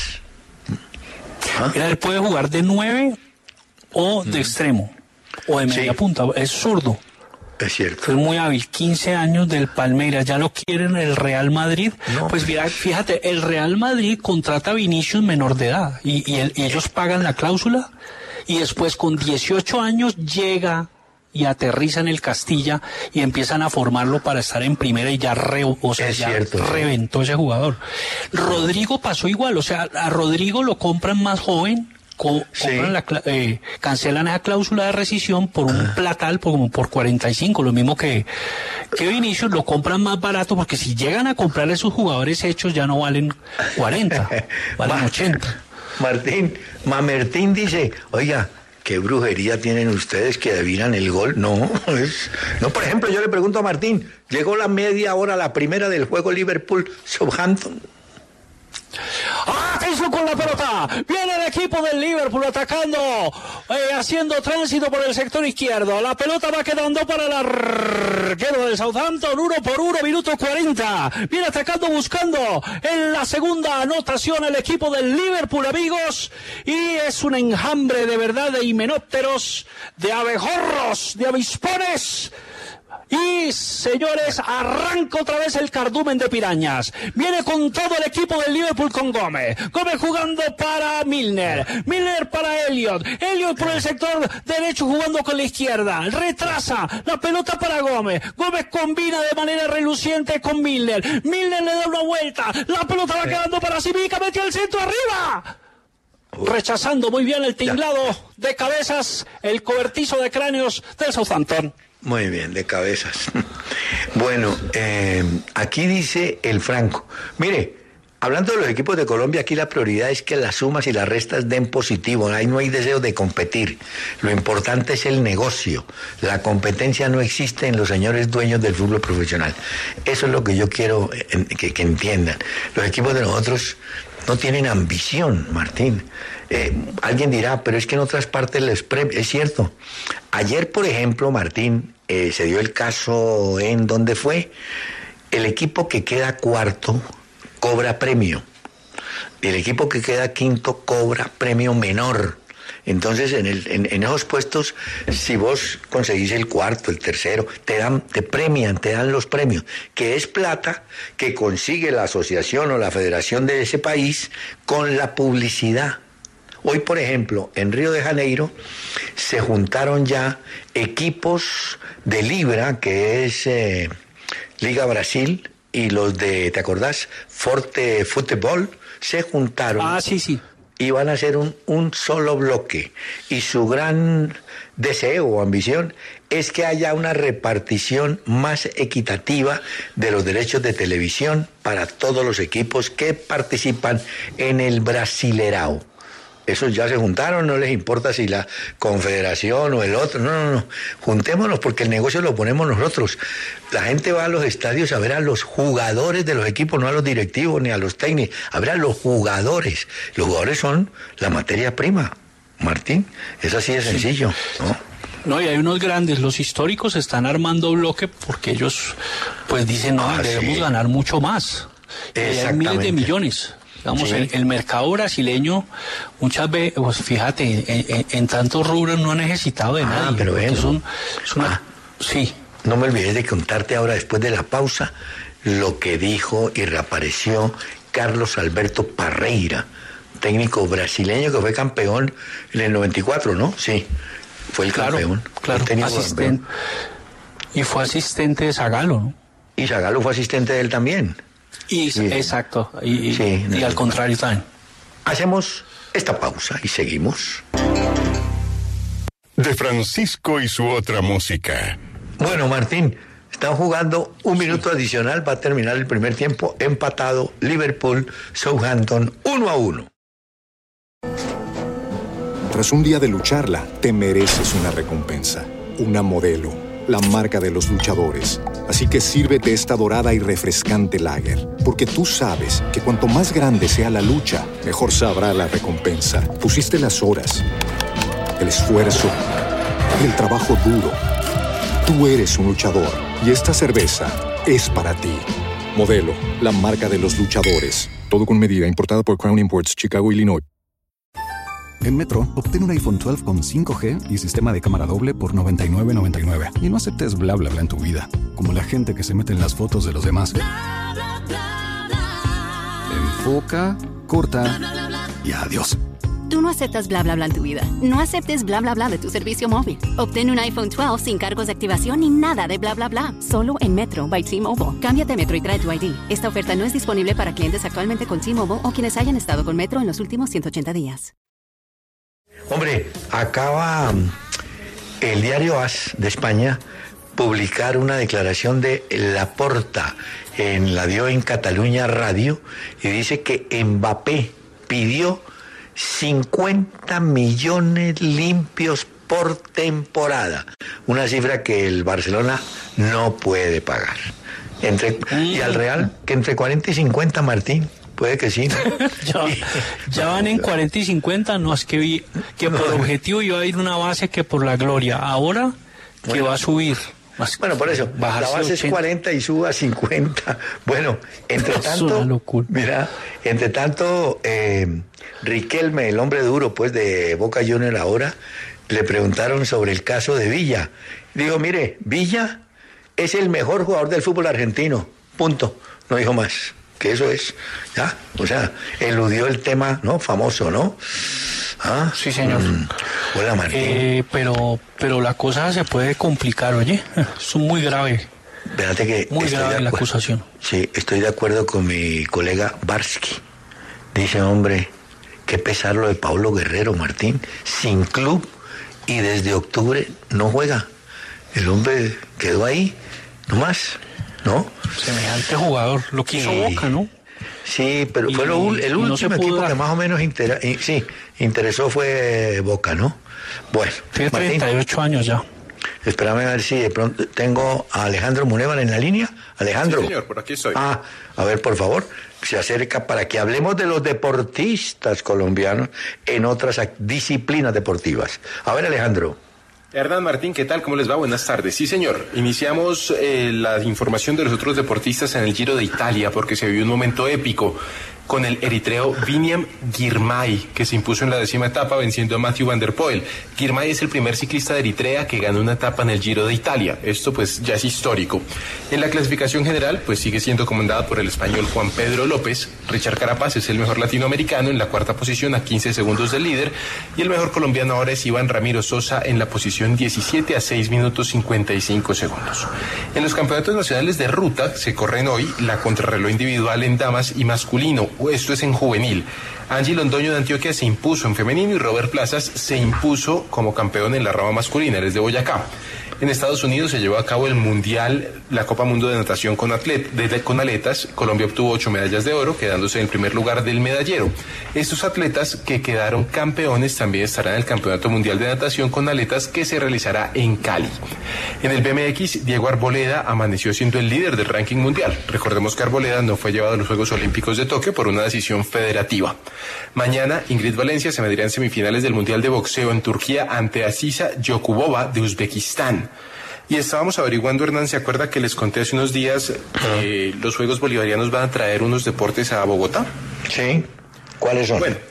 Mira, él puede jugar de 9 o de extremo o de media punta. Es zurdo. Es cierto. Es muy hábil, 15 años del Palmeiras, ya lo quieren el Real Madrid. Pues mira, fíjate, el Real Madrid contrata a Vinicius menor de edad y ellos pagan la cláusula y después con 18 años llega y aterriza en el Castilla y empiezan a formarlo para estar en primera y ya reventó ese jugador. Rodrigo pasó igual, o sea, a Rodrigo lo compran más joven. Cancelan esa cláusula de rescisión por un platal como por 45, lo mismo que Vinicius, lo compran más barato porque si llegan a comprar esos jugadores hechos ya no valen 40, valen 80. Mamertín dice, oiga, ¿qué brujería tienen ustedes que adivinan el gol? No, por ejemplo, yo le pregunto a Martín, llegó la media hora, la primera del juego Liverpool-Southampton. ¡Atención con la pelota! Viene el equipo del Liverpool atacando, haciendo tránsito por el sector izquierdo. La pelota va quedando para el arquero del Southampton, 1-1, minuto 40. Viene atacando, buscando en la segunda anotación el equipo del Liverpool, amigos. Y es un enjambre de verdad de himenópteros, de abejorros, de avispones. Y, señores, arranca otra vez el cardumen de pirañas. Viene con todo el equipo del Liverpool con Gómez. Gómez jugando para Milner. Milner para Elliot. Elliot por el sector derecho jugando con la izquierda. Retrasa la pelota para Gómez. Gómez combina de manera reluciente con Milner. Milner le da una vuelta. La pelota va quedando para Simica. Metió el centro arriba. rechazando muy bien el tinglado de cabezas, el cobertizo de cráneos del Southampton. Muy bien, de cabezas. Bueno, aquí dice el Franco. Mire, hablando de los equipos de Colombia, aquí la prioridad es que las sumas y las restas den positivo. Ahí no hay deseo de competir. Lo importante es el negocio. La competencia no existe en los señores dueños del fútbol profesional. Eso es lo que yo quiero que entiendan. Los equipos de nosotros no tienen ambición, Martín. Alguien dirá, pero es que en otras partes les es cierto. Ayer, por ejemplo, Martín, se dio el caso en donde fue el equipo que queda cuarto cobra premio. Y el equipo que queda quinto cobra premio menor. Entonces, en esos puestos, si vos conseguís el cuarto, el tercero, te premian, te dan los premios, que es plata que consigue la asociación o la federación de ese país con la publicidad. Hoy, por ejemplo, en Río de Janeiro se juntaron ya equipos de Libra, que es Liga Brasil, y los de, ¿te acordás? Forte Fútbol, se juntaron. Ah, sí. Y van a hacer un solo bloque. Y su gran deseo o ambición es que haya una repartición más equitativa de los derechos de televisión para todos los equipos que participan en el Brasilerao. Esos ya se juntaron, no les importa si la confederación o el otro, no. Juntémonos porque el negocio lo ponemos nosotros. La gente va a los estadios a ver a los jugadores de los equipos, no a los directivos ni a los técnicos, a ver a los jugadores. Los jugadores son la materia prima, Martín, es así de sencillo, ¿no? No, y hay unos grandes, los históricos están armando bloque porque ellos pues dicen, no, debemos ganar mucho más. Hay miles de millones. Digamos, sí. el mercado brasileño, muchas veces, pues fíjate, en tantos rubros no ha necesitado de nadie. Pero bueno. Sí. No me olvides de contarte ahora, después de la pausa, lo que dijo y reapareció Carlos Alberto Parreira, técnico brasileño que fue campeón en el 94, ¿no? Sí, fue el campeón. Claro, asistente. Y fue asistente de Zagallo, ¿no? Y Zagallo fue asistente de él también. Exacto, y al contrario también. Hacemos esta pausa y seguimos. De Francisco y su otra música. Bueno, Martín, están jugando un minuto adicional, va a terminar el primer tiempo, empatado, Liverpool, Southampton, 1-1. Tras un día de lucharla, te mereces una recompensa, una Modelo, la marca de los luchadores. Así que sírvete esta dorada y refrescante lager, porque tú sabes que cuanto más grande sea la lucha, mejor sabrá la recompensa. Pusiste las horas, el esfuerzo, el trabajo duro. Tú eres un luchador y esta cerveza es para ti. Modelo, la marca de los luchadores. Todo con medida, importada por Crown Imports, Chicago, Illinois. En Metro, obtén un iPhone 12 con 5G y sistema de cámara doble por $99.99. Y no aceptes bla bla bla en tu vida, como la gente que se mete en las fotos de los demás. Enfoca, corta y adiós. Tú no aceptas bla bla bla en tu vida. No aceptes bla bla bla de tu servicio móvil. Obtén un iPhone 12 sin cargos de activación ni nada de bla bla bla. Solo en Metro by T-Mobile. Cámbiate a Metro y trae tu ID. Esta oferta no es disponible para clientes actualmente con T-Mobile o quienes hayan estado con Metro en los últimos 180 días. Hombre, acaba el diario AS de España publicar una declaración de Laporta, la dio en Cataluña Radio, y dice que Mbappé pidió 50 millones limpios por temporada, una cifra que el Barcelona no puede pagar. Y al Real, que entre 40 y 50, Martín. Puede que sí, ¿no? ya van en 40 y 50, no es que vi que por objetivo iba a ir una base que por la gloria. Ahora que va a subir. Bueno, por eso, la base es 40 y suba a 50. Bueno, entre tanto, Riquelme, el hombre duro, pues, de Boca Juniors ahora, le preguntaron sobre el caso de Villa. Digo, mire, Villa es el mejor jugador del fútbol argentino, punto, no dijo más. Que eso es, ¿ya? O sea, eludió el tema, ¿no? Famoso, ¿no? ¿Ah? Sí, señor. Hola, Martín. Pero la cosa se puede complicar, oye. Es muy grave. Espérate que muy grave la acusación. Sí, estoy de acuerdo con mi colega Barsky. Dice, hombre, qué pesar lo de Pablo Guerrero, Martín, sin club y desde octubre no juega. El hombre quedó ahí, nomás, ¿no? Semejante jugador, lo que hizo Boca, ¿no? Sí, pero fue el último equipo que más o menos interesó fue Boca, ¿no? Bueno, tiene 38 años ya. Espérame a ver si de pronto tengo a Alejandro Munévar en la línea. Alejandro. Sí, señor, por aquí estoy. A ver, por favor, se acerca para que hablemos de los deportistas colombianos en otras disciplinas deportivas. A ver, Alejandro. Hernán Martín, ¿qué tal? ¿Cómo les va? Buenas tardes. Sí, señor. Iniciamos la información de los otros deportistas en el Giro de Italia porque se vivió un momento épico con el eritreo Biniam Girmay, que se impuso en la 10ª etapa venciendo a Mathieu van der Poel. Girmay es el primer ciclista de Eritrea que ganó una etapa en el Giro de Italia. Esto pues ya es histórico. En la clasificación general pues sigue siendo comandada por el español Juan Pedro López. Richard Carapaz es el mejor latinoamericano en la 4ª posición a 15 segundos del líder y el mejor colombiano ahora es Iván Ramiro Sosa en la posición 17 a 6 minutos 55 segundos. En los campeonatos nacionales de ruta se corren hoy la contrarreloj individual en damas y masculino. Esto es en juvenil. Angie Londoño de Antioquia se impuso en femenino y Robert Plazas se impuso como campeón en la rama masculina, él es de Boyacá. En Estados Unidos se llevó a cabo el Mundial, la Copa Mundo de Natación con aletas. Colombia obtuvo 8 medallas de oro, quedándose en primer lugar del medallero. Estos atletas que quedaron campeones también estarán en el Campeonato Mundial de Natación con aletas que se realizará en Cali. En el BMX, Diego Arboleda amaneció siendo el líder del ranking mundial. Recordemos que Arboleda no fue llevado a los Juegos Olímpicos de Tokio por una decisión federativa. Mañana, Ingrid Valencia se medirá en semifinales del Mundial de Boxeo en Turquía ante Aziza Yokubova de Uzbekistán. Y estábamos averiguando, Hernán, ¿se acuerda que les conté hace unos días que los Juegos Bolivarianos van a traer unos deportes a Bogotá? Sí. ¿Cuáles son? Bueno,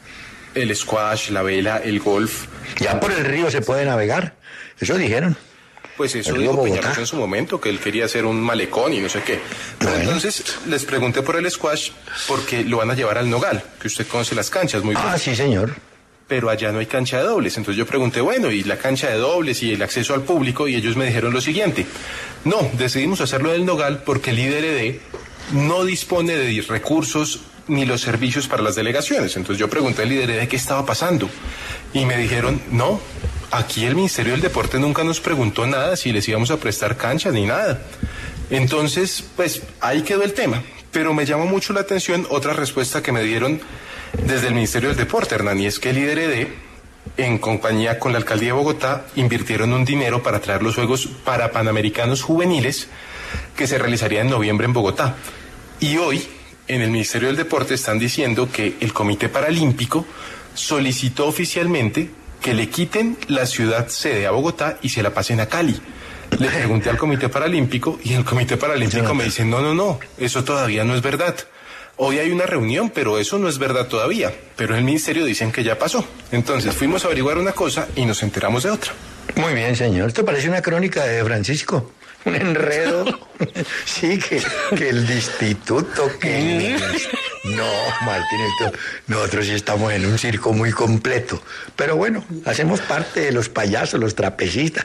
el squash, la vela, el golf. ¿Ya por el río se puede navegar? Eso dijeron. Pues eso dijo Peñalosa en su momento, que él quería hacer un malecón y no sé qué. Pero entonces les pregunté por el squash porque lo van a llevar al Nogal, que usted conoce las canchas muy bien. Ah, sí, señor. Pero allá no hay cancha de dobles. Entonces yo pregunté, bueno, ¿y la cancha de dobles y el acceso al público? Y ellos me dijeron lo siguiente. No, decidimos hacerlo del Nogal porque el IDRD no dispone de recursos ni los servicios para las delegaciones. Entonces yo pregunté al IDRD qué estaba pasando. Y me dijeron, no, aquí el Ministerio del Deporte nunca nos preguntó nada si les íbamos a prestar cancha ni nada. Entonces, pues ahí quedó el tema. Pero me llamó mucho la atención otra respuesta que me dieron desde el Ministerio del Deporte, Hernán, y es que el IDRD, en compañía con la Alcaldía de Bogotá, invirtieron un dinero para traer los Juegos Parapanamericanos Juveniles que se realizarían en noviembre en Bogotá. Y hoy, en el Ministerio del Deporte, están diciendo que el Comité Paralímpico solicitó oficialmente que le quiten la ciudad sede a Bogotá y se la pasen a Cali. Le pregunté al Comité Paralímpico y el Comité Paralímpico me dice, no, eso todavía no es verdad. Hoy hay una reunión, pero eso no es verdad todavía. Pero en el ministerio dicen que ya pasó. Entonces fuimos a averiguar una cosa y nos enteramos de otra. Muy bien, señor. Esto parece una crónica de Francisco. Un enredo. Sí, que el instituto, que... No, Martín, nosotros sí estamos en un circo muy completo. Pero bueno, hacemos parte de los payasos, los trapecistas.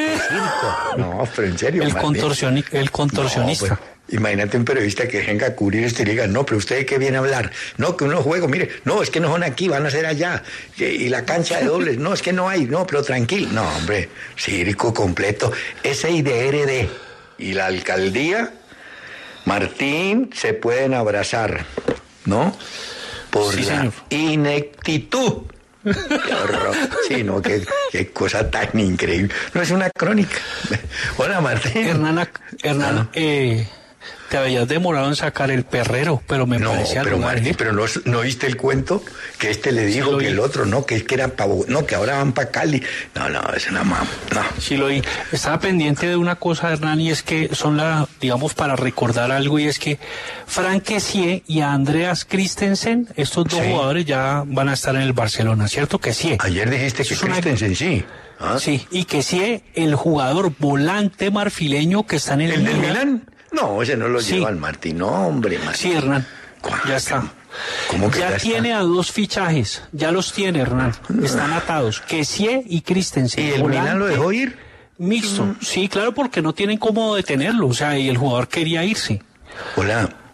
No, pero en serio. El contorsionista. No, pues, imagínate un periodista que venga a cubrir esto y diga, no, pero usted qué viene a hablar. No, que unos juegos, mire, no, es que no son aquí, van a ser allá. Y la cancha de dobles, no, es que no hay, no, pero tranquilo. No, hombre, circo completo. Ese IDRD y la alcaldía, Martín, se pueden abrazar, ¿no? Por sí, la señor. Ineptitud. Qué horror. Sí, no, qué cosa tan increíble. No es una crónica. Hola, Martín. Hernán, te habías demorado en sacar el perrero, pero me parece algo. No, pero Martín, pero no oíste el cuento que le dijo que el otro, no, que era que ahora van para Cali. No, es una mamá. No. Sí lo oí. Estaba pendiente de una cosa, Hernán, y es que digamos, para recordar algo, y es que Frank Kessie y Andreas Christensen, estos dos jugadores ya van a estar en el Barcelona, ¿cierto? Kessie. Ayer dijiste que Christensen, sí. ¿Ah? Sí, y Kessie, el jugador volante marfileño que está en el del Milán. No, ese no lo lleva al Martín, no, hombre, Martín. Sí, Hernán, ya está. ¿Cómo que ya tiene a dos fichajes, ya los tiene, Hernán, están atados, Kessie y Christensen. ¿Y el Milán lo dejó ir? Mixto, sí, claro, porque no tienen cómo detenerlo, o sea, y el jugador quería irse. Hola,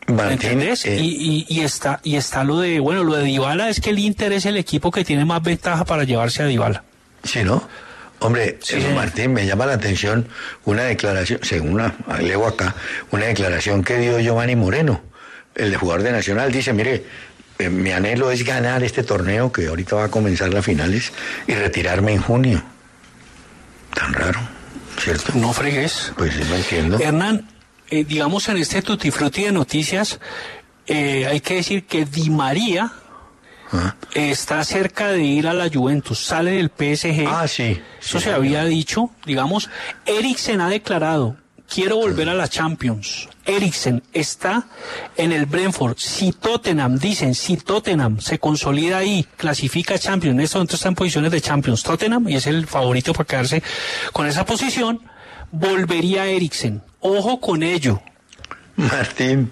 ¿Entendés? Y está lo de, bueno, lo de Dybala es que el Inter es el equipo que tiene más ventaja para llevarse a Dybala. Sí, ¿no? Hombre, sí, Martín, me llama la atención una declaración, según leo acá, una declaración que dio Giovanni Moreno, el jugador de Nacional. Dice, mire, mi anhelo es ganar este torneo, que ahorita va a comenzar las finales, y retirarme en junio. Tan raro, ¿cierto? No fregues. Pues sí, no entiendo. Hernán, digamos en este tutti frutti de noticias, hay que decir que Di María está cerca de ir a la Juventus, sale del PSG. Sí. Eso se había dicho, digamos. Eriksen ha declarado, quiero volver a la Champions. Eriksen está en el Brentford. Si Tottenham se consolida ahí, clasifica a Champions, esto entonces está en posiciones de Champions, Tottenham, y es el favorito para quedarse con esa posición, volvería Eriksen. Ojo con ello. Martín,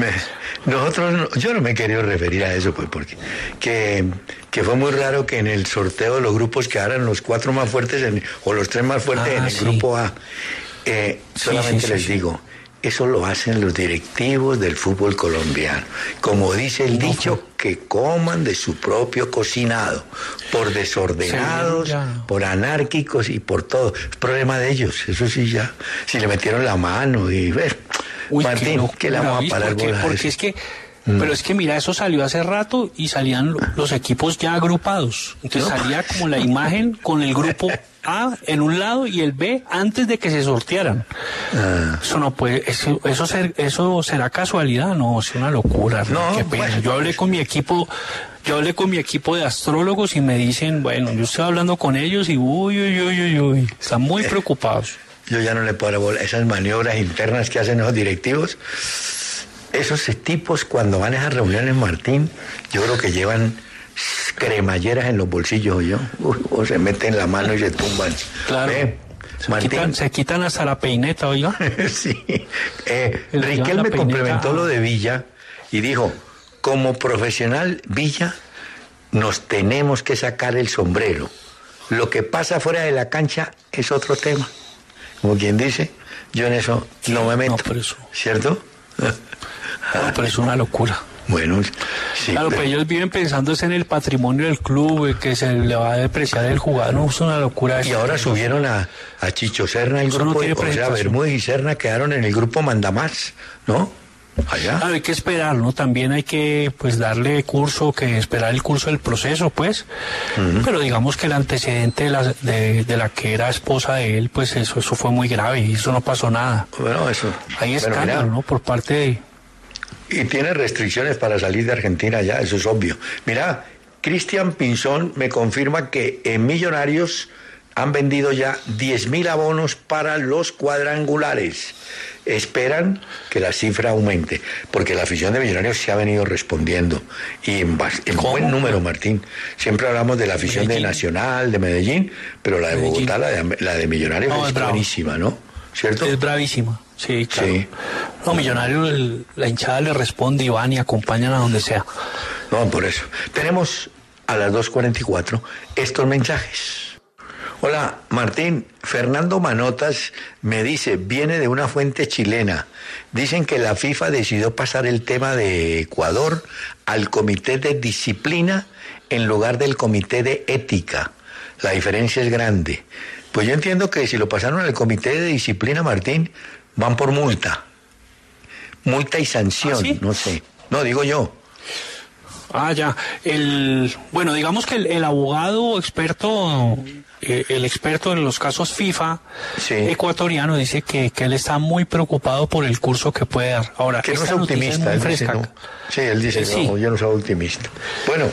yo no me he querido referir a eso, pues, porque que fue muy raro que en el sorteo de los grupos quedaran los 4 más fuertes o los 3 más fuertes en el grupo A. Solamente les digo, eso lo hacen los directivos del fútbol colombiano. Como dice el dicho, que coman de su propio cocinado, por desordenados, por anárquicos y por todo. Es problema de ellos, eso sí ya. Si le metieron la mano y Martín, ¿qué le vamos a parar bolas? Porque es que, pero es que mira, eso salió hace rato y salían los equipos ya agrupados. Entonces salía como la imagen con el grupo A en un lado y el B antes de que se sortearan. Eso no puede, eso será casualidad, no, es una locura. No, qué pena. Bueno, yo hablé con mi equipo de astrólogos y me dicen, bueno, yo estoy hablando con ellos y uy, están muy preocupados. Yo ya no le puedo bola. Esas maniobras internas que hacen esos directivos, esos tipos cuando van a esas reuniones, Martín, yo creo que llevan cremalleras en los bolsillos, o se meten la mano y se tumban. Claro. Se quitan hasta la peineta, oiga. Sí. Riquelme complementó lo de Villa y dijo, como profesional Villa, nos tenemos que sacar el sombrero. Lo que pasa fuera de la cancha es otro tema. Como quien dice, yo en eso no me meto, ¿cierto? Pero es una locura. Bueno, sí. Claro, pero ellos viven pensando en el patrimonio del club, que se le va a depreciar el jugador, no, es una locura. Y ahora subieron a Chicho Serna, el grupo, o sea, Bermúdez y Serna quedaron en el grupo Mandamás, ¿no? Allá. Claro, hay que esperar, ¿no? También hay que, pues, darle curso, esperar el curso del proceso, pues. Pero digamos que el antecedente de la que era esposa de él, pues eso fue muy grave y eso no pasó nada. Bueno, eso. Hay escándalo, ¿no? Por parte de... Y tiene restricciones para salir de Argentina ya, eso es obvio. Mira, Cristian Pinzón me confirma que en Millonarios han vendido ya 10.000 abonos para los cuadrangulares. Esperan que la cifra aumente, porque la afición de Millonarios se ha venido respondiendo. Y en buen número, Martín. Siempre hablamos de la afición de Nacional, de Medellín, pero la de Bogotá, la de Millonarios es buenísima, ¿no? ¿Cierto? Es bravísima. Sí, claro. Sí. No, Millonarios, la hinchada le responde y van y acompañan a donde sea. No, por eso. Tenemos a las 2:44 estos mensajes. Hola, Martín. Fernando Manotas me dice, viene de una fuente chilena. Dicen que la FIFA decidió pasar el tema de Ecuador al comité de disciplina en lugar del comité de ética. La diferencia es grande. Pues yo entiendo que si lo pasaron al comité de disciplina, Martín, van por multa. Multa y sanción, ¿ah, sí? No sé. No, digo yo. Ya. Bueno, digamos que el abogado experto, el experto en los casos FIFA ecuatoriano dice que él está muy preocupado por el curso que puede dar. Ahora, que no es optimista. Él dice, no. Sí, él dice, no, yo no soy optimista. Bueno.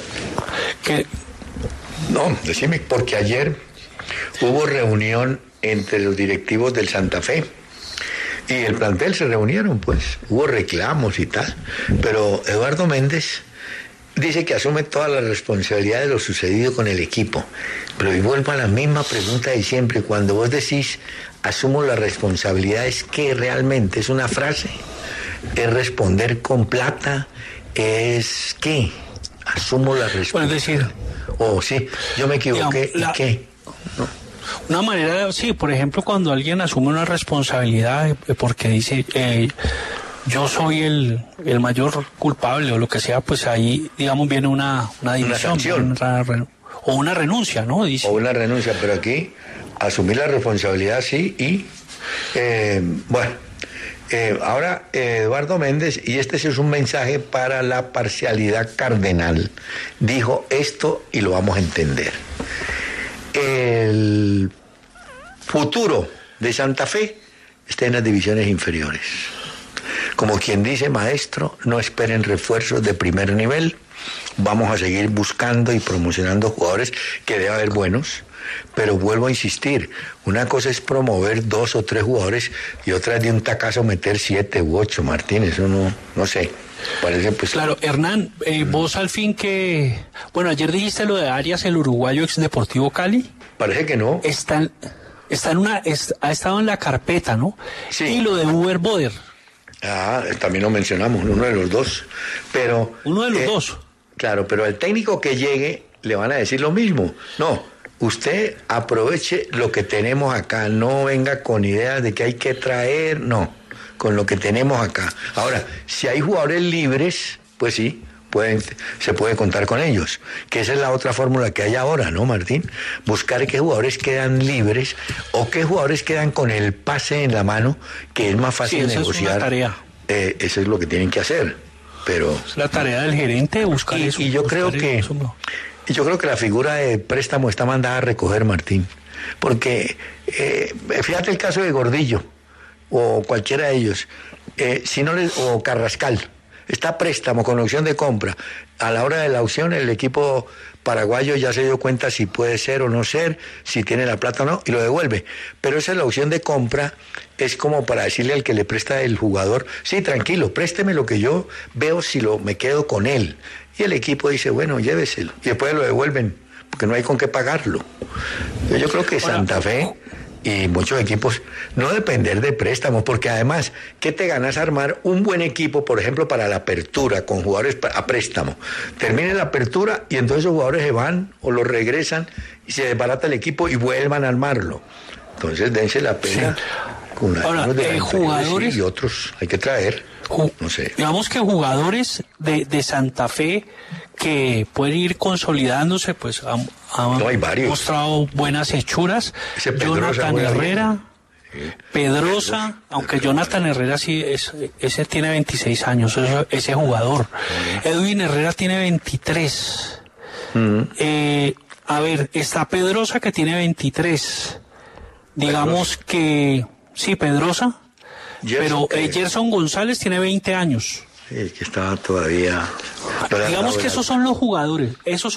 No, decime, porque ayer hubo reunión entre los directivos del Santa Fe y el plantel se reunieron, pues, hubo reclamos y tal, pero Eduardo Méndez dice que asume toda la responsabilidad de lo sucedido con el equipo, pero y vuelvo a la misma pregunta de siempre, cuando vos decís asumo la responsabilidad, ¿es que realmente es una frase? ¿Es responder con plata? ¿Es qué? Asumo la responsabilidad. Bueno, es decir, sí, yo me equivoqué, ¿y qué? No. Una manera, sí, por ejemplo, cuando alguien asume una responsabilidad porque dice, yo soy el mayor culpable o lo que sea, pues ahí, digamos, viene una división. O una renuncia, ¿no? Dice. O una renuncia, pero aquí asumir la responsabilidad sí y, ahora Eduardo Méndez, y este sí es un mensaje para la parcialidad cardenal, dijo esto y lo vamos a entender. El futuro de Santa Fe está en las divisiones inferiores. Como quien dice, maestro, no esperen refuerzos de primer nivel. Vamos a seguir buscando y promocionando jugadores que debe haber buenos, pero vuelvo a insistir, una cosa es promover 2 o 3 jugadores y otra es de un tacazo meter 7 u 8, Martín, eso no sé. Parece pues... Claro, Hernán, vos al fin que... Bueno, ayer dijiste lo de Arias, el uruguayo ex Deportivo Cali. Parece que no. Ha estado en la carpeta, ¿no? Sí. Y lo de Uber Boder. También lo mencionamos, uno de los dos. Pero... Uno de los dos. Claro, pero al técnico que llegue le van a decir lo mismo. No, usted aproveche lo que tenemos acá, no venga con ideas de que hay que traer, no, con lo que tenemos acá. Ahora, si hay jugadores libres, pues sí, se puede contar con ellos, que esa es la otra fórmula que hay ahora, ¿no, Martín? Buscar qué jugadores quedan libres o qué jugadores quedan con el pase en la mano, que es más fácil negociar. Es una tarea. Eso es lo que tienen que hacer. Pero es la tarea del gerente buscar eso. Y yo creo que la figura de préstamo está mandada a recoger, Martín, porque fíjate el caso de Gordillo o cualquiera de ellos, o Carrascal, está a préstamo con opción de compra. A la hora de la opción el equipo paraguayo ya se dio cuenta si puede ser o no ser, si tiene la plata o no, y lo devuelve. Pero esa es la opción de compra, es como para decirle al que le presta el jugador, sí, tranquilo, présteme lo que yo veo si me quedo con él. Y el equipo dice, bueno, lléveselo. Y después lo devuelven, porque no hay con qué pagarlo. Yo creo que Santa Fe y muchos equipos no depender de préstamos, porque además, ¿qué te ganas armar un buen equipo, por ejemplo, para la apertura, con jugadores a préstamo? Termine la apertura y entonces los jugadores se van o los regresan y se desbarata el equipo y vuelvan a armarlo. Entonces, dense la pena. Sí. Con algunos de jugadores y otros hay que traer. No sé. Digamos que jugadores de Santa Fe que pueden ir consolidándose, pues han mostrado buenas hechuras. Jonathan Herrera, Pedrosa, aunque Jonathan Herrera sí, ese tiene 26 años, ese jugador. Edwin Herrera tiene 23. A ver, está Pedrosa que tiene 23. Digamos que, sí, Pedrosa. Pero Gerson González tiene 20 años. Sí, que estaba todavía... Digamos que esos son los jugadores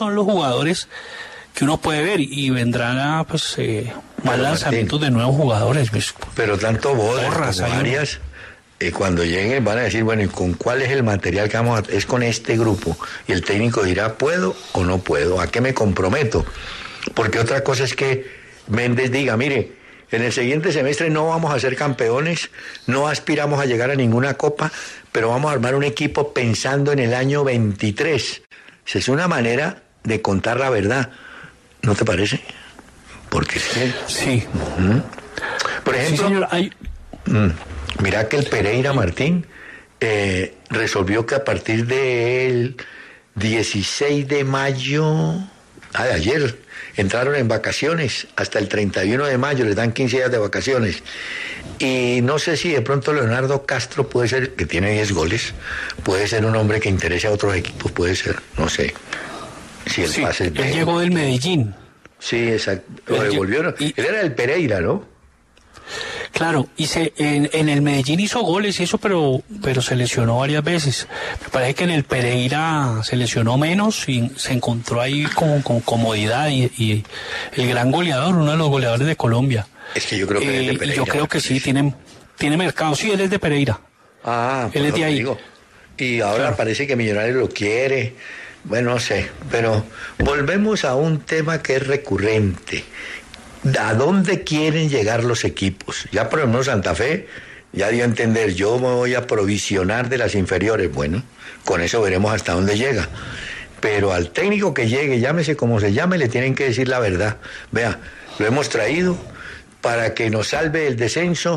que uno puede ver y vendrán más lanzamientos de nuevos jugadores. Pues, pero tanto Boder como Arias, cuando lleguen van a decir, bueno, ¿y con cuál es el material que vamos a...? Es con este grupo. Y el técnico dirá, ¿puedo o no puedo? ¿A qué me comprometo? Porque otra cosa es que Méndez diga, mire, en el siguiente semestre no vamos a ser campeones, no aspiramos a llegar a ninguna copa, pero vamos a armar un equipo pensando en el año 23. Esa es una manera de contar la verdad, ¿no te parece? Porque sí. Por ejemplo, sí, señor, mira que el Pereira, Martín, resolvió que a partir del 16 de mayo, de ayer, entraron en vacaciones hasta el 31 de mayo, les dan 15 días de vacaciones. Y no sé si de pronto Leonardo Castro puede ser, que tiene 10 goles, puede ser un hombre que interese a otros equipos, puede ser, no sé. Si el pase él llegó del Medellín. Sí, exacto. Lo devolvieron. Él era del Pereira, ¿no? Claro, en el Medellín hizo goles y eso, pero se lesionó varias veces. Me parece que en el Pereira se lesionó menos y se encontró ahí con comodidad y el gran goleador, uno de los goleadores de Colombia. Es que yo creo que es de Pereira. Yo creo que sí, tiene mercado. Sí, él es de Pereira. Él es de ahí. Digo. Y ahora parece que Millonarios lo quiere. Bueno, no sé, pero volvemos a un tema que es recurrente. ¿A dónde quieren llegar los equipos? Ya por ejemplo Santa Fe ya dio a entender, yo me voy a provisionar de las inferiores. Bueno, con eso veremos hasta dónde llega. Pero al técnico que llegue, llámese como se llame, le tienen que decir la verdad. Vea, lo hemos traído para que nos salve el descenso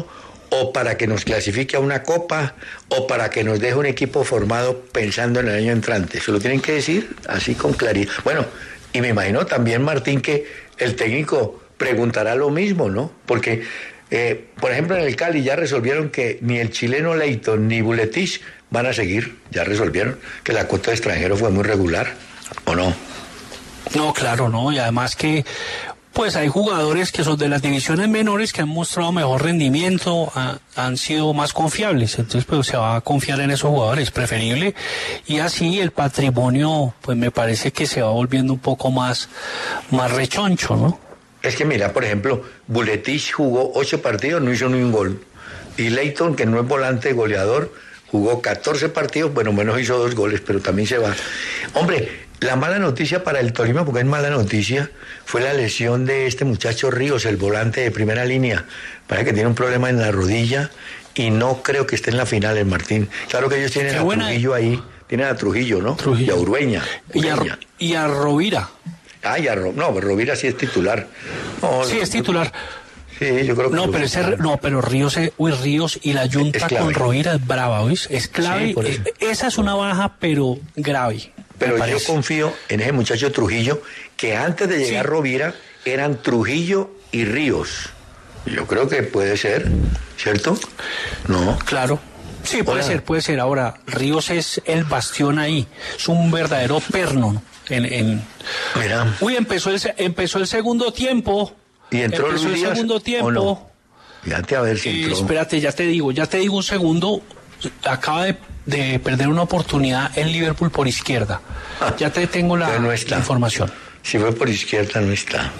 o para que nos clasifique a una copa, o para que nos deje un equipo formado pensando en el año entrante. Se lo tienen que decir así con claridad. Bueno, y me imagino también, Martín, que el técnico preguntará lo mismo, ¿no? Porque, por ejemplo, en el Cali ya resolvieron que ni el chileno Leighton ni Buletich van a seguir. Ya resolvieron que la cuota de extranjero fue muy regular, ¿o no? No, claro, no. Y además que pues hay jugadores que son de las divisiones menores que han mostrado mejor rendimiento, han sido más confiables, entonces pues se va a confiar en esos jugadores, preferible, y así el patrimonio pues me parece que se va volviendo un poco más rechoncho, ¿no? Es que mira, por ejemplo, Buletich jugó 8 partidos, no hizo ni un gol, y Leighton, que no es volante goleador, jugó 14 partidos, bueno, menos hizo 2 goles, pero también se va. Hombre, la mala noticia para el Tolima, porque es mala noticia, fue la lesión de este muchacho Ríos, el volante de primera línea. Parece que tiene un problema en la rodilla y no creo que esté en la final, el Martín. Claro que ellos tienen a Trujillo ahí, tienen a Trujillo, ¿no? Trujillo. Y a Urueña. Y a Rovira. Ah, no, Rovira sí es titular. No, sí, es titular. Sí, yo creo que... Pero Ríos y la yunta con Rovira es brava, ¿oís? Es clave. Sí, esa es una baja, pero grave. Pero yo confío en ese muchacho Trujillo, que antes de llegar Rovira eran Trujillo y Ríos. Yo creo que puede ser, ¿cierto? No. Claro. Sí, puede ser. Ahora, Ríos es el bastión ahí. Es un verdadero perno. Mira. Uy, empezó el segundo tiempo. ¿Y entró el segundo tiempo? ¿O no? Fíjate a ver si entró. Espérate, ya te digo un segundo. Acaba de perder una oportunidad en Liverpool por izquierda. Ya te tengo la información. Si fue por izquierda, no está.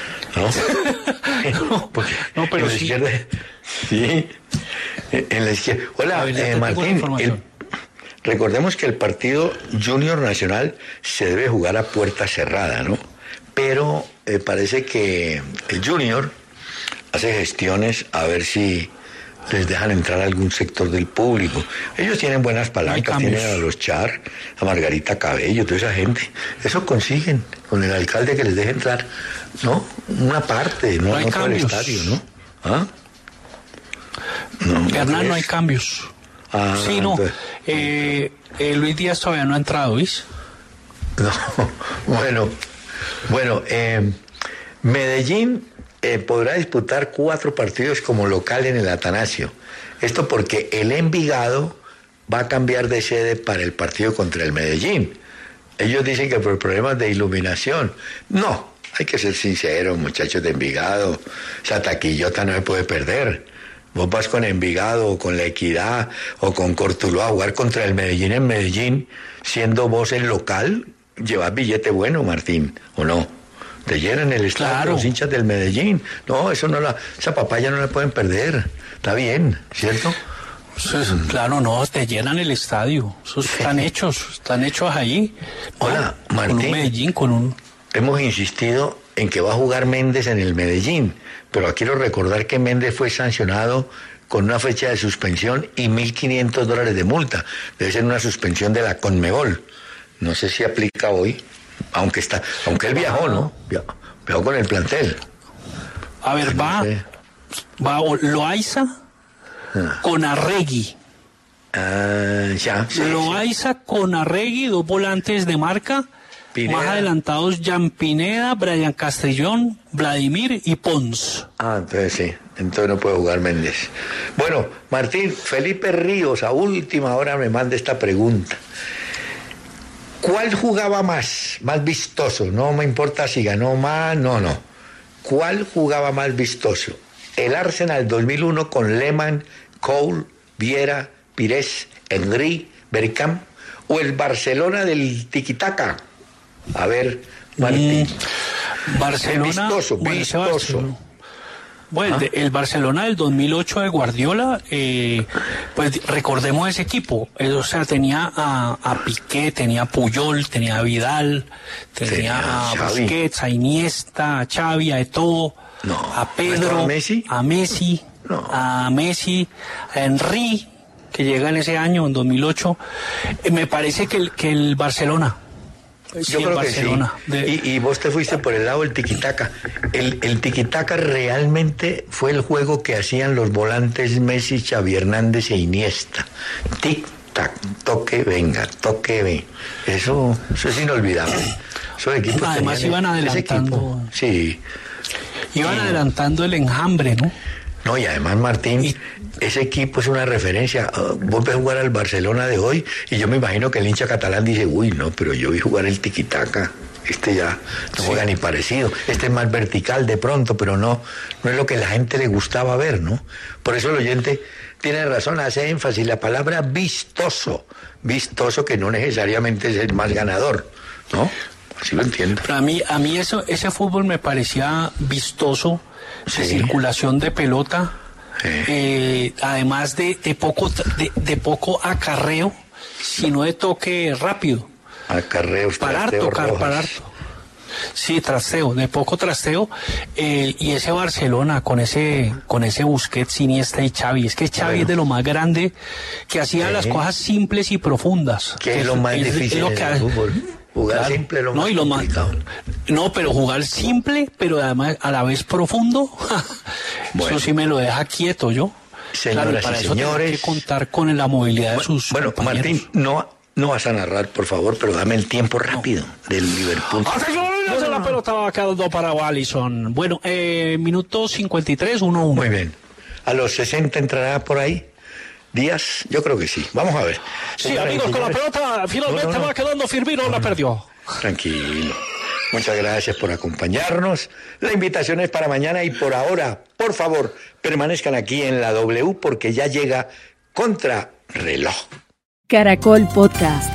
¿No? no, pero en la izquierda, sí. En la izquierda. Hola, Martín. Recordemos que el partido Junior Nacional se debe jugar a puerta cerrada, ¿no? Pero parece que el Junior hace gestiones a ver si les dejan entrar a algún sector del público. Ellos tienen buenas palancas, tienen a los Char, a Margarita Cabello, toda esa gente. Eso consiguen con el alcalde que les deje entrar, ¿no? Una parte, no todo el estadio, ¿no? ¿Ah? No, Hernán, no hay cambios. Sí, no. Luis Díaz todavía no ha entrado, ¿ves? No, bueno, Medellín podrá disputar 4 partidos como local en el Atanasio. Esto porque el Envigado va a cambiar de sede para el partido contra el Medellín. Ellos dicen que por problemas de iluminación. No, hay que ser sinceros, muchachos de Envigado. Esa taquillota no se puede perder. Vos vas con Envigado o con La Equidad o con Cortuluá a jugar contra el Medellín en Medellín, siendo vos el local, llevas billete bueno, Martín, ¿o no? Te llenan el estadio los hinchas del Medellín. No, esa papaya no la pueden perder. Está bien, ¿cierto? Claro, no, te llenan el estadio. Esos están hechos ahí. Hola, Martín. Con un Medellín, Hemos insistido en que va a jugar Méndez en el Medellín, pero quiero recordar que Méndez fue sancionado con una fecha de suspensión y $1.500 de multa. Debe ser una suspensión de la Conmebol. No sé si aplica hoy. Aunque él viajó, ¿no? Viajó con el plantel. A ver, va Loaiza con Arregui. Loaiza con Arregui, 2 volantes de marca. Pineda. Más adelantados, Jan Pineda, Brian Castellón, Vladimir y Pons. Entonces sí. Entonces no puede jugar Méndez. Bueno, Martín, Felipe Ríos, a última hora me manda esta pregunta. ¿Cuál jugaba más vistoso? No me importa si ganó más, no. ¿Cuál jugaba más vistoso? ¿El Arsenal 2001 con Lehmann, Cole, Viera, Pires, Henry, Bergkamp? ¿O el Barcelona del Tiquitaca? A ver, Martín. Barcelona. Vistoso. Bueno, el Barcelona del 2008 de Guardiola, pues recordemos ese equipo, o sea, tenía a Piqué, tenía a Puyol, tenía a Vidal, tenía a Busquets, a Iniesta, a Xavi, a Eto'o, a Pedro, a Messi, a Henry, que llega en ese año, en 2008. Me parece que el Barcelona. Yo creo que sí. Y vos te fuiste por el lado del tiquitaca. El tiquitaca realmente fue el juego que hacían los volantes Messi, Xavi Hernández e Iniesta. Tic-tac, toque, venga, toque, venga. Eso es inolvidable. Esos equipos además iban adelantando. Sí. Iban adelantando el enjambre, ¿no? No, y además, Martín, ese equipo es una referencia. Vos ves jugar al Barcelona de hoy y yo me imagino que el hincha catalán dice, uy, no, pero yo vi jugar el tiquitaca. Este ya no juega ni parecido. Este es más vertical de pronto, pero no es lo que la gente le gustaba ver, ¿no? Por eso el oyente tiene razón, hace énfasis la palabra vistoso. Vistoso que no necesariamente es el más ganador, ¿no? Así lo entiendo. Pero a mí ese fútbol me parecía vistoso. De circulación de pelota, además de poco acarreo, sino de toque rápido. Acarreo, parar. Sí, trasteo, de poco trasteo. Y ese Barcelona con ese Busquets, Iniesta y Xavi, es que Xavi es de lo más grande, que hacía las cosas simples y profundas. Que es lo más difícil del fútbol. Jugar simple lo más complicado. No, pero jugar simple, pero además a la vez profundo, eso sí me lo deja quieto yo. Señoras para y eso señores, hay que contar con la movilidad de sus compañeros. Martín, no vas a narrar, por favor, pero dame el tiempo rápido del Liverpool. La pelota va quedando para Alisson. Bueno, minuto 53, 1-1. Muy bien. A los 60 entrará por ahí Díaz, yo creo que sí. Vamos a ver. Sí, amigos, con la pelota finalmente va quedando Firmino, la perdió. Tranquilo. Muchas gracias por acompañarnos. La invitación es para mañana y por ahora, por favor, permanezcan aquí en la W porque ya llega Contrarreloj. Caracol Podcast.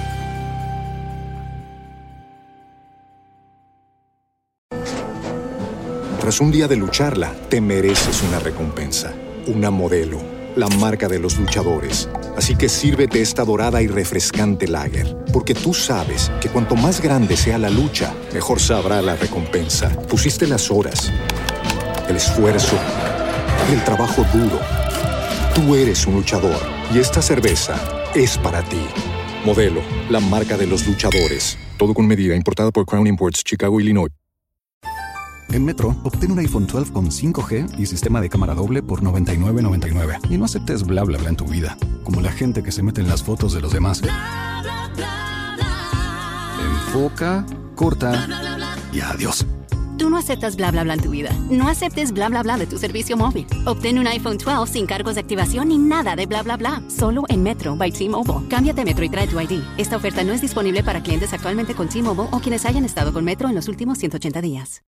Tras un día de lucharla, te mereces una recompensa, una Modelo, la marca de los luchadores. Así que sírvete esta dorada y refrescante lager, porque tú sabes que cuanto más grande sea la lucha, mejor sabrá la recompensa. Pusiste las horas, el esfuerzo, el trabajo duro. Tú eres un luchador y esta cerveza es para ti. Modelo, la marca de los luchadores. Todo con medida, importada por Crown Imports, Chicago, Illinois. En Metro, obtén un iPhone 12 con 5G y sistema de cámara doble por $99.99. Y no aceptes bla bla bla en tu vida, como la gente que se mete en las fotos de los demás. Enfoca, corta y adiós. Tú no aceptas bla bla bla en tu vida. No aceptes bla bla bla de tu servicio móvil. Obtén un iPhone 12 sin cargos de activación ni nada de bla bla bla. Solo en Metro by T-Mobile. Cámbiate a Metro y trae tu ID. Esta oferta no es disponible para clientes actualmente con T-Mobile o quienes hayan estado con Metro en los últimos 180 días.